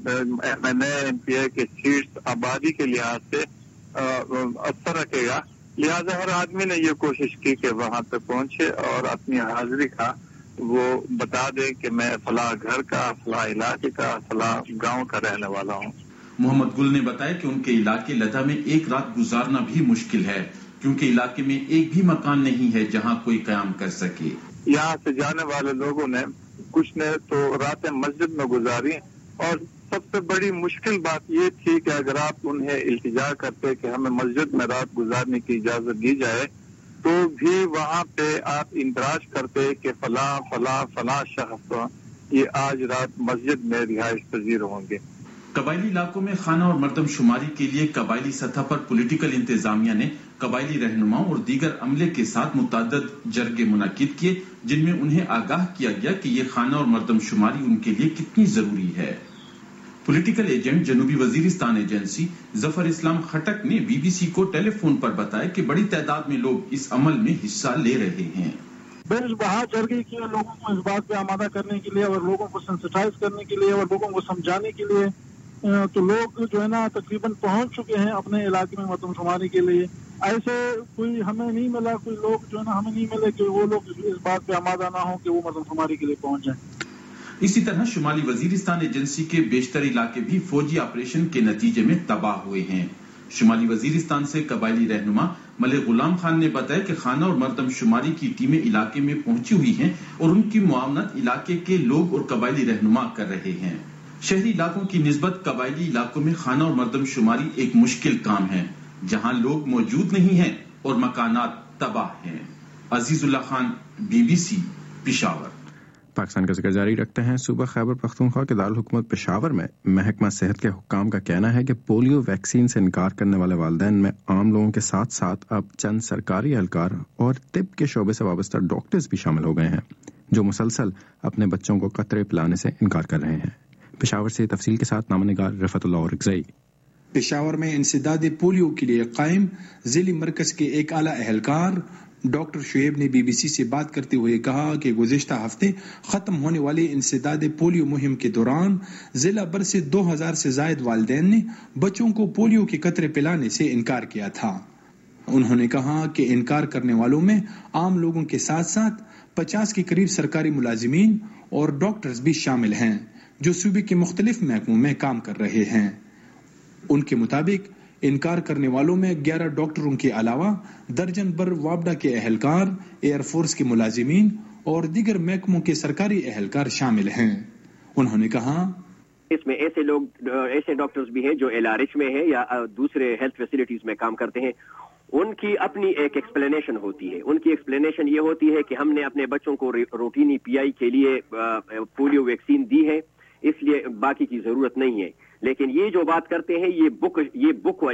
MNA کے سیٹس آبادی کے لحاظ سے اثر رکھے گا، لہٰذا ہر آدمی نے یہ کوشش کی کہ وہاں پہ پہنچے اور اپنی حاضری کا وہ بتا دے کہ میں فلاں گھر کا، فلاں علاقے کا، فلاں گاؤں کا رہنے والا ہوں۔ محمد گل نے بتایا کہ ان کے علاقے لدہ میں ایک رات گزارنا بھی مشکل ہے کیونکہ علاقے میں ایک بھی مکان نہیں ہے جہاں کوئی قیام کر سکے۔ یہاں سے جانے والے لوگوں نے کچھ نے تو راتیں مسجد میں گزاری اور سب سے بڑی مشکل بات یہ تھی کہ اگر آپ انہیں التجا کرتے کہ ہمیں مسجد میں رات گزارنے کی اجازت دی جائے تو بھی وہاں پہ آپ اندراج کرتے کہ فلاں فلاں فلاں شخص یہ آج رات مسجد میں رہائش پذیر ہوں گے۔ قبائلی علاقوں میں خانہ اور مردم شماری کے لیے قبائلی سطح پر پولیٹیکل انتظامیہ نے قبائلی رہنماؤں اور دیگر عملے کے ساتھ متعدد جرگے منعقد کیے جن میں انہیں آگاہ کیا گیا کہ یہ خانہ اور مردم شماری ان کے لیے کتنی ضروری ہے۔ پولیٹیکل ایجنٹ جنوبی وزیرستان ایجنسی ظفر اسلام خٹک نے BBC کو ٹیلی فون پر بتایا کہ بڑی تعداد میں لوگ اس عمل میں حصہ لے رہے ہیں۔ بہت بہا جرگے کیا لوگوں کو اس بات پہ آمادہ کرنے کے لیے اور لوگوں کو سینسٹائز کرنے کے لیے اور لوگوں کو سمجھانے کے لیے، تو لوگ جو ہے نا تقریباً پہنچ چکے ہیں اپنے علاقے میں مردم شماری کے لیے۔ ایسے کوئی ہمیں نہیں ملا، کوئی لوگ جو ہے نا ہمیں نہیں ملے کہ وہ لوگ اس بات پہ آمادہ نہ ہوں کہ وہ مردم شماری کے لیے پہنچ جائیں۔ اسی طرح شمالی وزیرستان ایجنسی کے بیشتر علاقے بھی فوجی آپریشن کے نتیجے میں تباہ ہوئے ہیں۔ شمالی وزیرستان سے قبائلی رہنما ملک غلام خان نے بتایا کہ خانہ اور مردم شماری کی ٹیمیں علاقے میں پہنچی ہوئی ہیں اور ان کی معاونت علاقے کے لوگ اور قبائلی رہنما کر رہے ہیں۔ شہری علاقوں کی نسبت قبائلی علاقوں میں خانہ اور مردم شماری ایک مشکل کام ہے جہاں لوگ موجود نہیں ہیں اور مکانات تباہ ہیں۔ عزیز اللہ خان، BBC، پشاور۔ پاکستان کا ذکر جاری رکھتے ہیں۔ صوبہ خیبر پختونخوا کے دارالحکومت پشاور میں محکمہ صحت کے حکام کا کہنا ہے کہ پولیو ویکسین سے انکار کرنے والے والدین میں عام لوگوں کے ساتھ ساتھ اب چند سرکاری اہلکار اور طب کے شعبے سے وابستہ ڈاکٹرز بھی شامل ہو گئے ہیں جو مسلسل اپنے بچوں کو قطرے پلانے سے انکار کر رہے ہیں۔ پشاور سے تفصیل کے ساتھ نامہ نگار رفعت اللہ اورکزئی۔ پشاور میں انسداد پولیو کے لیے قائم ضلعی مرکز کے ایک اعلیٰ اہلکار ڈاکٹر شعیب نے BBC سے بات کرتے ہوئے کہا کہ گزشتہ ہفتے ختم ہونے والی انسداد پولیو مہم کے دوران ضلع بھر سے 2000 سے زائد والدین نے بچوں کو پولیو کے قطرے پلانے سے انکار کیا تھا۔ انہوں نے کہا کہ انکار کرنے والوں میں عام لوگوں کے ساتھ ساتھ 50 کے قریب سرکاری ملازمین اور ڈاکٹرز بھی شامل ہیں جو صوبے کے مختلف محکموں میں کام کر رہے ہیں۔ ان کے مطابق انکار کرنے والوں میں 11 ڈاکٹروں کے علاوہ درجن بھر وابڈا کے اہلکار، ایئر فورس کے ملازمین اور دیگر محکموں کے سرکاری اہلکار شامل ہیں۔ انہوں نے کہا اس میں ایسے ڈاکٹرز بھی ہیں جو LRH میں ہیں یا دوسرے ہیلتھ فیسلٹیز میں کام کرتے ہیں۔ ان کی اپنی ایک ایکسپلینیشن ہوتی ہے۔ ان کی ایکسپلینیشن یہ ہوتی ہے کہ ہم نے اپنے بچوں کو روٹینی PI کے لیے پولیو ویکسین دی ہے، اس لیے باقی کی ضرورت نہیں ہے۔ لیکن یہ جو بات کرتے ہیں یہ بک والی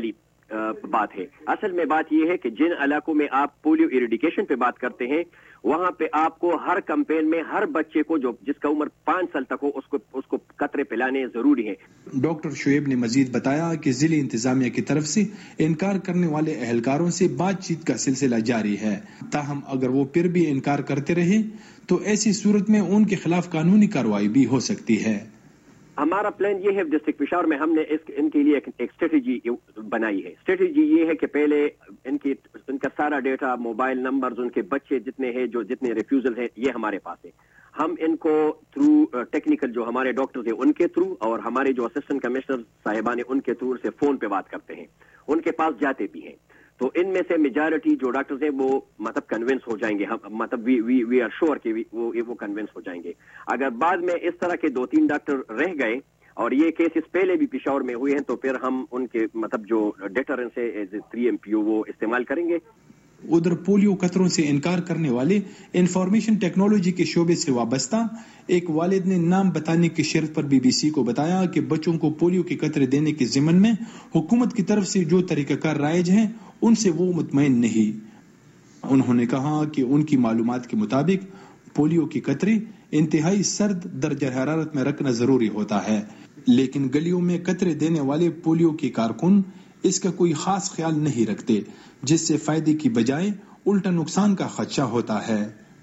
بات ہے. اصل میں بات یہ ہے کہ جن علاقوں میں آپ پولیو ایریڈیکیشن پہ بات کرتے ہیں وہاں پہ آپ کو ہر کمپین میں ہر بچے کو جس کا عمر 5 سال تک ہو اس کو قطرے پلانے ضروری ہیں. ڈاکٹر شعیب نے مزید بتایا کہ ضلع انتظامیہ کی طرف سے انکار کرنے والے اہلکاروں سے بات چیت کا سلسلہ جاری ہے. تاہم اگر وہ پھر بھی انکار کرتے رہے تو ایسی صورت میں ان کے خلاف قانونی کارروائی بھی ہو سکتی ہے. ہمارا پلان یہ ہے ڈسٹرکٹ پشاور میں ہم نے ان کے لیے ایک اسٹریٹجی بنائی ہے. اسٹریٹجی یہ ہے کہ پہلے ان کا سارا ڈیٹا، موبائل نمبرز، ان کے بچے جتنے ہیں، جتنے ریفیوزل ہیں، یہ ہمارے پاس ہے. ہم ان کو تھرو ٹیکنیکل جو ہمارے ڈاکٹرز ہیں ان کے تھرو اور ہمارے جو اسسٹنٹ کمشنر صاحبان ہیں ان کے تھرو سے فون پہ بات کرتے ہیں. ان کے پاس جاتے بھی ہیں تو ان میں سے میجارٹی جو ڈاکٹرز ہیں وہ مطلب کنونس ہو جائیں گے. مطلب وی آر شور کہ وہ کنونس ہو جائیں گے. اگر بعد میں اس طرح کے 2-3 ڈاکٹر رہ گئے اور یہ کیسز پہلے بھی پشاور میں ہوئے ہیں تو پھر ہم ان کے مطلب جو ڈیٹرنس ہے ایز 3 MPO وہ استعمال کریں گے. ادھر پولیو قطروں سے انکار کرنے والے انفارمیشن ٹیکنالوجی کے شعبے سے وابستہ ایک والد نے نام بتانے کی شرط پر BBC کو بتایا کہ بچوں کو پولیو کے قطرے دینے کے ضمن میں حکومت کی طرف سے جو طریقہ کار رائج ہیں ان سے وہ مطمئن نہیں. انہوں نے کہا کہ ان کی معلومات کے مطابق پولیو کے قطرے انتہائی سرد درجہ حرارت میں رکھنا ضروری ہوتا ہے، لیکن گلیوں میں قطرے دینے والے پولیو کے کارکن اس کا کوئی خاص خیال نہیں رکھتے، جس سے فائدے کی بجائے الٹا نقصان کا خدشہ ہوتا ہے.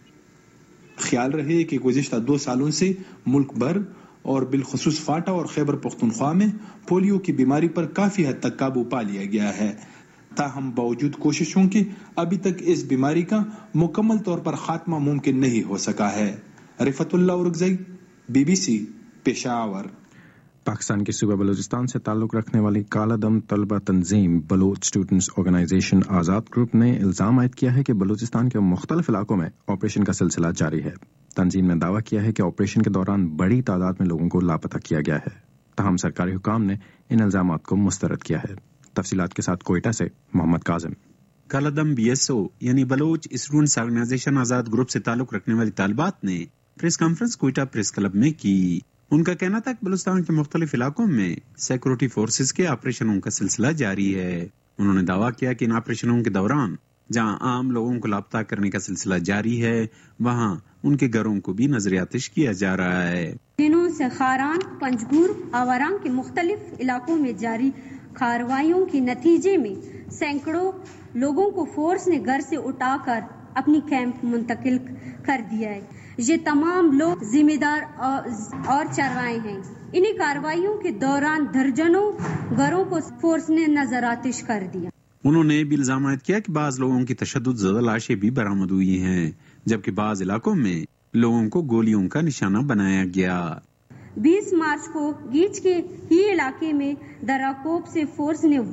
خیال رہے کہ گزشتہ 2 سالوں سے ملک بھر اور بالخصوص فاٹا اور خیبر پختونخوا میں پولیو کی بیماری پر کافی حد تک قابو پا لیا گیا ہے. تاہم باوجود کوششوں کے ابھی تک اس بیماری کا مکمل طور پر خاتمہ ممکن نہیں ہو سکا ہے. رفعت اللہ اورگزئی، BBC پشاور. پاکستان کے صوبہ بلوچستان سے تعلق رکھنے والی کالا دم طلبہ تنظیم Baloch students organisation Azad group نے الزام عائد کیا ہے کہ بلوچستان کے مختلف علاقوں میں آپریشن کا سلسلہ جاری ہے. تنظیم نے دعویٰ کیا ہے کہ آپریشن کے دوران بڑی تعداد میں لوگوں کو لاپتہ کیا گیا ہے. تاہم سرکاری حکام نے ان الزامات کو مسترد کیا ہے. تفصیلات کے ساتھ کوئٹہ سے محمد کاظم. کالادم BSO یعنی Baloch students organisation Azad group سے تعلق رکھنے والی طالبات نے press conference Quetta press club میں کی. ان کا کہنا تھا کہ بلوچستان کے مختلف علاقوں میں سیکورٹی فورسز کے آپریشنوں کا سلسلہ جاری ہے. انہوں نے دعویٰ کیا کہ ان آپریشنوں کے دوران جہاں عام لوگوں کو لاپتہ کرنے کا سلسلہ جاری ہے وہاں ان کے گھروں کو بھی نظر آتش کیا جا رہا ہے. دنوں سے خاران، پنجگور، آوران کے مختلف علاقوں میں جاری کارروائیوں کے نتیجے میں سینکڑوں لوگوں کو فورس نے گھر سے اٹھا کر اپنی کیمپ منتقل کر دیا ہے. یہ تمام لوگ ذمہ دار اور چروائے ہیں. انہی کارروائیوں کے دوران درجنوں گھروں کو فورس نے نظر آتش کر دیا. انہوں نے بھی الزام عائد کیا کہ بعض لوگوں کی تشدد زدہ لاشیں بھی برآمد ہوئی ہیں جبکہ بعض علاقوں میں لوگوں کو گولیوں کا نشانہ بنایا گیا. 20 مارچ کو گیچ کے ہی علاقے میں دراکوب سے فورس نے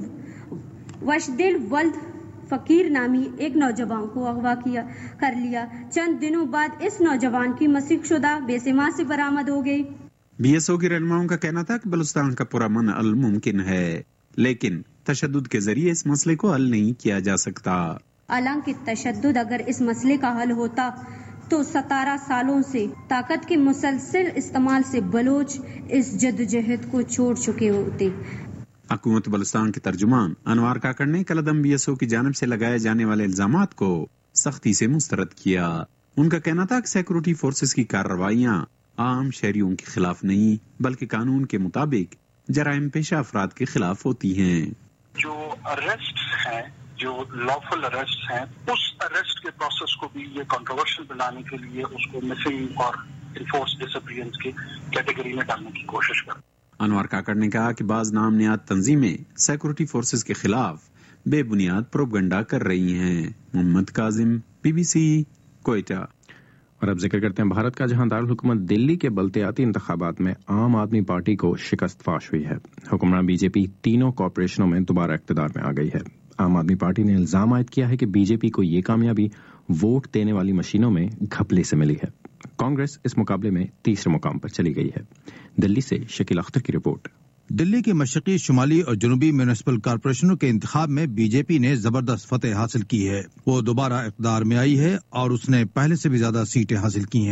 وشدل ولد فقیر نامی ایک نوجوان کو اغوا کر لیا. چند دنوں بعد اس نوجوان کی مسیح شدہ بیسما سے برآمد ہو گئی. BSO کی رہنماؤں کا کہنا تھا کہ بلوچستان کا پورا من حل ممکن ہے لیکن تشدد کے ذریعے اس مسئلے کو حل نہیں کیا جا سکتا. حالانکہ تشدد اگر اس مسئلے کا حل ہوتا تو 17 سالوں سے طاقت کے مسلسل استعمال سے بلوچ اس جدوجہد کو چھوڑ چکے ہوتے. حکومت بلوچستان کے ترجمان انوار کاکڑ نے کالادم BSO کی جانب سے لگائے جانے والے الزامات کو سختی سے مسترد کیا. ان کا کہنا تھا کہ سیکورٹی فورسز کی کارروائیاں عام شہریوں کے خلاف نہیں بلکہ قانون کے مطابق جرائم پیشہ افراد کے خلاف ہوتی ہیں. جو اریسٹ ہیں، جو لافل اریسٹ ہیں، اس اریسٹ کے پروسیس کو بھی یہ کنٹروورشل بنانے کے لیے اس کو مسنگ اور انفورس ڈس اپیئرنس کی کیٹیگری میں ڈالنے کی کوشش کرتے. انوار کاکڑ نے کہا کہ بعض نام نہاد تنظیمیں سیکورٹی فورسز کے خلاف بے بنیاد پروپگنڈا کر رہی ہیں. محمد کاظم، BBC کوئٹہ. اور اب ذکر کرتے ہیں بھارت کا، جہاں دارالحکومت دلی کے بلدیاتی انتخابات میں عام آدمی پارٹی کو شکست فاش ہوئی ہے. حکمراں BJP تینوں کارپوریشنوں میں دوبارہ اقتدار میں آ گئی ہے. عام آدمی پارٹی نے الزام عائد کیا ہے کہ BJP کو یہ کامیابی ووٹ دینے والی مشینوں میں گھپلے سے ملی ہے. کانگریس اس مقابلے میں تیسرے مقام پر چلی گئی ہے. دلی سے شکیل اختر کی رپورٹ. دلی کے مشرقی، شمالی اور جنوبی میونسپل کارپوریشنوں کے انتخاب میں BJP نے زبردست فتح حاصل کی ہے. وہ دوبارہ اقتدار میں آئی ہے اور اس نے پہلے سے بھی زیادہ سیٹیں حاصل کی ہیں.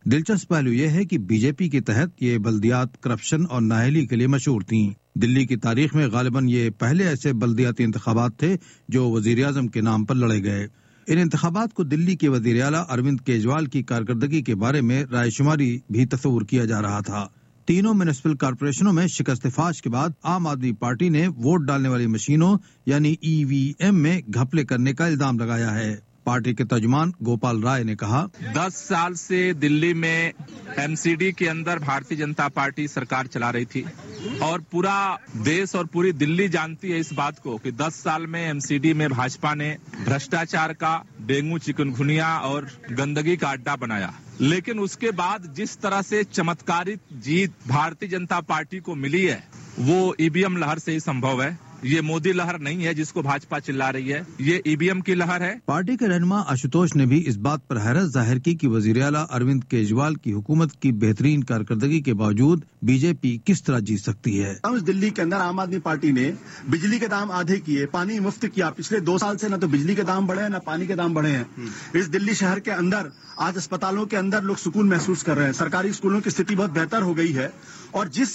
دلچسپ پہلو یہ ہے کہ بی جے پی کے تحت یہ بلدیات کرپشن اور نااہلی کے لیے مشہور تھیں۔ دلی کی تاریخ میں غالباً یہ پہلے ایسے بلدیاتی انتخابات تھے جو وزیر اعظم کے نام پر لڑے گئے۔ ان انتخابات کو دلی کے وزیر اعلیٰ اروند کیجریوال کی کارکردگی کے بارے میں رائے شماری بھی تصور کیا جا رہا تھا۔ تینوں میونسپل کارپوریشنوں میں شکست فاش کے بعد عام آدمی پارٹی نے ووٹ ڈالنے والی مشینوں یعنی EVM میں گھپلے کرنے کا الزام لگایا ہے۔ پارٹی کے ترجمان گوپال رائے نے کہا 10 سال سے دلی میں MCD کے اندر بھارتی جنتا پارٹی سرکار چلا رہی تھی اور پورا دیش اور پوری دلی جانتی ہے اس بات کو کہ 10 سال میں MCD میں بھاجپا نے بھرشٹاچار کا ڈینگو چکنگونیا اور گندگی کا اڈا بنایا، لیکن اس کے بعد جس طرح سے چمتکاری جیت بھارتی جنتا پارٹی کو ملی ہے وہ EVM لہر سے ہی سمبھو ہے۔ یہ مودی لہر نہیں ہے جس کو بھاجپا چلا رہی ہے، یہ EVM کی لہر ہے۔ پارٹی کے رہنما آشوتوش نے بھی اس بات پر حیرت ظاہر کی کہ وزیر اعلیٰ اروند کیجریوال کی حکومت کی بہترین کارکردگی کے باوجود بی جے پی کس طرح جیت سکتی ہے۔ اس دلی کے اندر عام آدمی پارٹی نے بجلی کے دام آدھے کیے، پانی مفت کیا۔ پچھلے 2 سال سے نہ تو بجلی کے دام بڑھے ہیں نہ پانی کے دام بڑھے ہیں۔ اس دلی شہر کے اندر آج اسپتالوں کے اندر لوگ سکون محسوس کر رہے ہیں، سرکاری اسکولوں کی استھتی بہت بہتر ہو گئی ہے، اور جس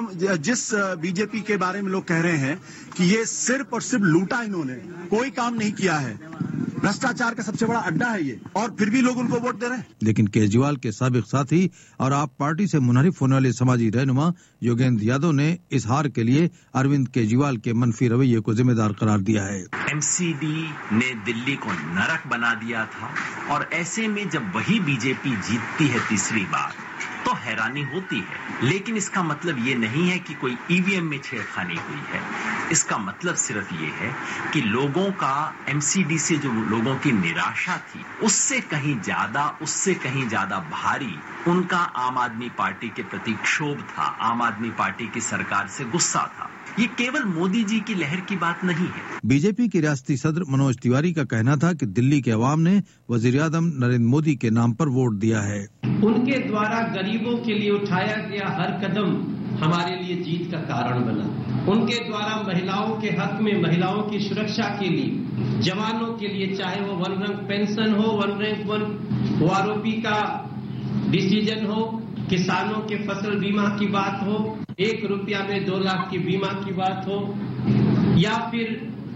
بی جے پی کے بارے میں لوگ کہہ رہے ہیں کہ یہ صرف اور صرف لوٹا، انہوں نے کوئی کام نہیں کیا ہے، بھرشٹاچار کا سب سے بڑا اڈا ہے یہ، اور پھر بھی لوگ ان کو ووٹ دے رہے ہیں۔ لیکن کیجریوال کے سابق ساتھی اور آپ پارٹی سے منحرف ہونے والے سماجی رہنما یوگیندر یادو نے اس ہار کے لیے اروند کیجریوال کے منفی رویے کو ذمہ دار قرار دیا ہے۔ MCD نے دلی کو نرک بنا دیا تھا، اور ایسے میں جب وہی بی جے پی جیتتی ہے تیسری بار تو حیرانی ہوتی ہے، لیکن اس کا مطلب یہ نہیں ہے کہ کوئی EVM میں چھیڑخانی ہوئی ہے۔ اس کا مطلب صرف یہ ہے کہ لوگوں کا MCD سے جو لوگوں کی نراشا تھی اس سے کہیں زیادہ بھاری ان کا عام آدمی پارٹی کے پرتی کشوبھ تھا، عام آدمی پارٹی کی سرکار سے غصہ تھا۔ یہ کیول مودی جی کی لہر کی بات نہیں ہے۔ بی جے پی کے ریاستی صدر منوج تیواری کا کہنا تھا کہ دلی کے عوام نے وزیر اعظم نریندر مودی کے نام پر ووٹ دیا ہے۔ ان کے دوارا غریبوں کے لیے اٹھایا گیا ہر قدم ہمارے لیے جیت کا کارن بنا۔ ان کے دوارا مہیلاؤں کے حق میں، مہیلاؤں کی سرکشا کے لیے، جوانوں کے لیے، چاہے وہ 1 رینک پینشن ہو، 1 رینک 1 OROP کا ڈیسیجن ہو، کسانوں کے فصل بیمہ کی بات ہو، 1 روپیہ میں 2 لاکھ کی بیمہ کی بات ہو، یا پھر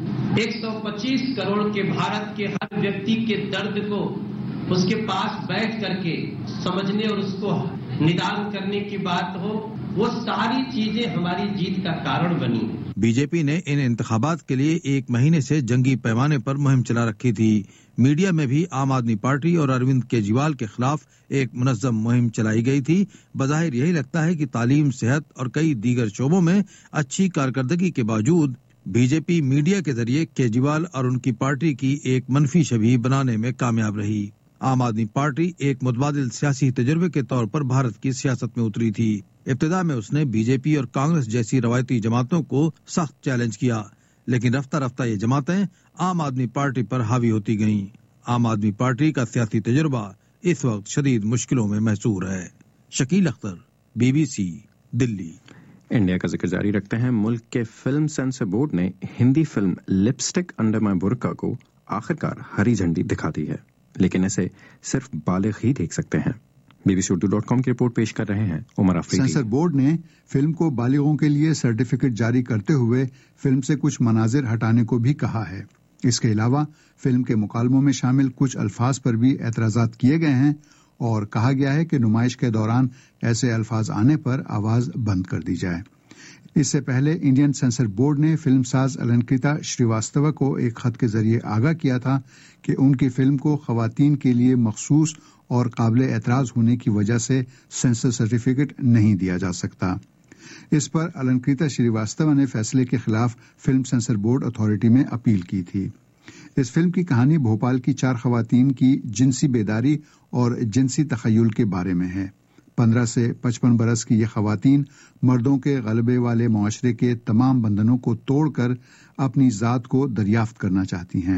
125 کروڑ کے بھارت کے ہر ویکتی کے درد کو اس کے پاس بیٹھ کر کے سمجھنے اور اس کو ندان کرنے کی بات ہو، وہ ساری چیزیں ہماری جیت کا کارن بنی۔ بی جے پی نے ان انتخابات کے لیے 1 مہینے سے جنگی پیمانے پر مہم چلا رکھی تھی۔ میڈیا میں بھی عام آدمی پارٹی اور اروند کیجریوال کے خلاف ایک منظم مہم چلائی گئی تھی۔ بظاہر یہی لگتا ہے کہ تعلیم، صحت اور کئی دیگر شعبوں میں اچھی کارکردگی کے باوجود بی جے پی میڈیا کے ذریعے کیجریوال اور ان کی پارٹی کی ایک منفی شبیہ بنانے میں کامیاب رہی۔ عام آدمی پارٹی ایک متبادل سیاسی تجربے کے طور پر بھارت کی سیاست میں اتری تھی۔ ابتدا میں اس نے بی جے پی اور کانگریس جیسی روایتی جماعتوں کو سخت چیلنج کیا، لیکن رفتہ رفتہ یہ جماعتیں عام آدمی پارٹی پر حاوی ہوتی گئیں۔ عام آدمی پارٹی کا سیاسی تجربہ اس وقت شدید مشکلوں میں محصور ہے۔ شکیل اختر، BBC، دلی۔ انڈیا کا ذکر جاری رکھتے ہیں۔ ملک کے فلم سینسر بورڈ نے Hindi film lipstick under my Burkha کو آخرکار ہری جھنڈی دکھا دی ہے، لیکن اسے صرف بالغ ہی دیکھ سکتے ہیں۔ BBC.com کی رپورٹ پیش کر رہے ہیں عمر آفریدی۔ سینسر بورڈ نے فلم کو بالغوں کے لیے سرٹیفکیٹ جاری کرتے ہوئے فلم سے کچھ مناظر ہٹانے کو بھی کہا ہے۔ اس کے علاوہ فلم کے مکالموں میں شامل کچھ الفاظ پر بھی اعتراضات کیے گئے ہیں اور کہا گیا ہے کہ نمائش کے دوران ایسے الفاظ آنے پر آواز بند کر دی جائے۔ اس سے پہلے انڈین سینسر بورڈ نے فلم ساز النکرتا شریواستوا کو ایک خط کے ذریعے آگاہ کیا تھا کہ ان کی فلم کو خواتین کے لیے مخصوص اور قابل اعتراض ہونے کی وجہ سے سینسر سرٹیفکیٹ نہیں دیا جا سکتا۔ اس پر النکرتا شریواستوا نے فیصلے کے خلاف فلم سینسر بورڈ اتھارٹی میں اپیل کی تھی۔ اس فلم کی کہانی بھوپال کی 4 خواتین کی جنسی بیداری اور جنسی تخیل کے بارے میں ہے۔ 15 سے 55 برس کی یہ خواتین مردوں کے غلبے والے معاشرے کے تمام بندھنوں کو توڑ کر اپنی ذات کو دریافت کرنا چاہتی ہیں۔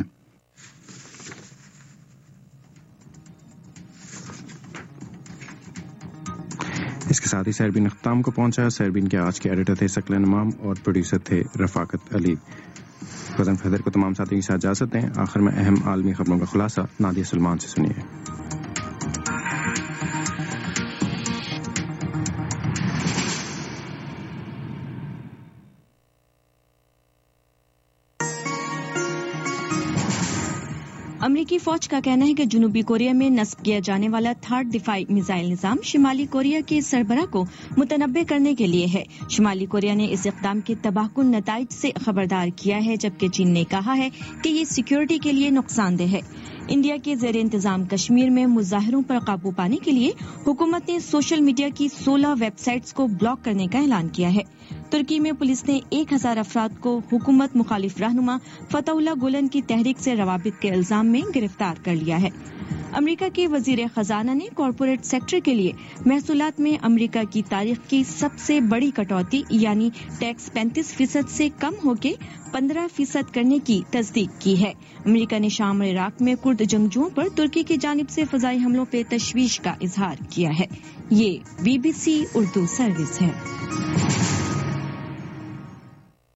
اس کے ساتھ ہی سیربین اختتام کو پہنچا۔ سیربین کے آج کے ایڈیٹر تھے ثقلین امام اور پروڈیوسر تھے رفاقت علی۔ غزن فیدر کو تمام ساتھیوں کے ساتھ اجازت دیں۔ آخر میں اہم عالمی خبروں کا خلاصہ نادیہ سلمان سے سنیے۔ अमरीकी फौज का कहना है कि जनूबी कोरिया में नस्ब किया जाने वाला थर्ड दिफाई मिसाइल निजाम शिमाली कोरिया के सरबराह को मुतनब्बे करने के लिए है। शिमाली कोरिया ने इस इक़दाम के तबाहकुन नताइज से खबरदार किया है, जबकि चीन ने कहा है कि ये सिक्योरिटी के लिए नुकसानदेह है। इंडिया के ज़ेर इंतजाम कश्मीर में मुजाहिरों पर काबू पाने के लिए हुकूमत ने सोशल मीडिया की 16 वेबसाइट्स को ब्लॉक करने का ऐलान किया है। तुर्की में पुलिस ने 1000 अफराद को हुकूमत मुखालिफ रहनुमा फतहुल्लाह गुलन की तहरीक से रवाबित के इल्जाम में गिरफ्तार कर लिया है। अमेरिका के वजीर खजाना ने कॉरपोरेट सेक्टर के लिए महसूलात में अमेरिका की तारीख की सबसे बड़ी कटौती यानी टैक्स 35% से कम होकर 15% करने की तस्दीक की है। अमेरिका ने शाम और इराक में कुर्द जंगजुओं पर तुर्की की जानिब से फजाई हमलों पर तशवीश का इजहार किया है। ये BBC उर्दू सर्विस है।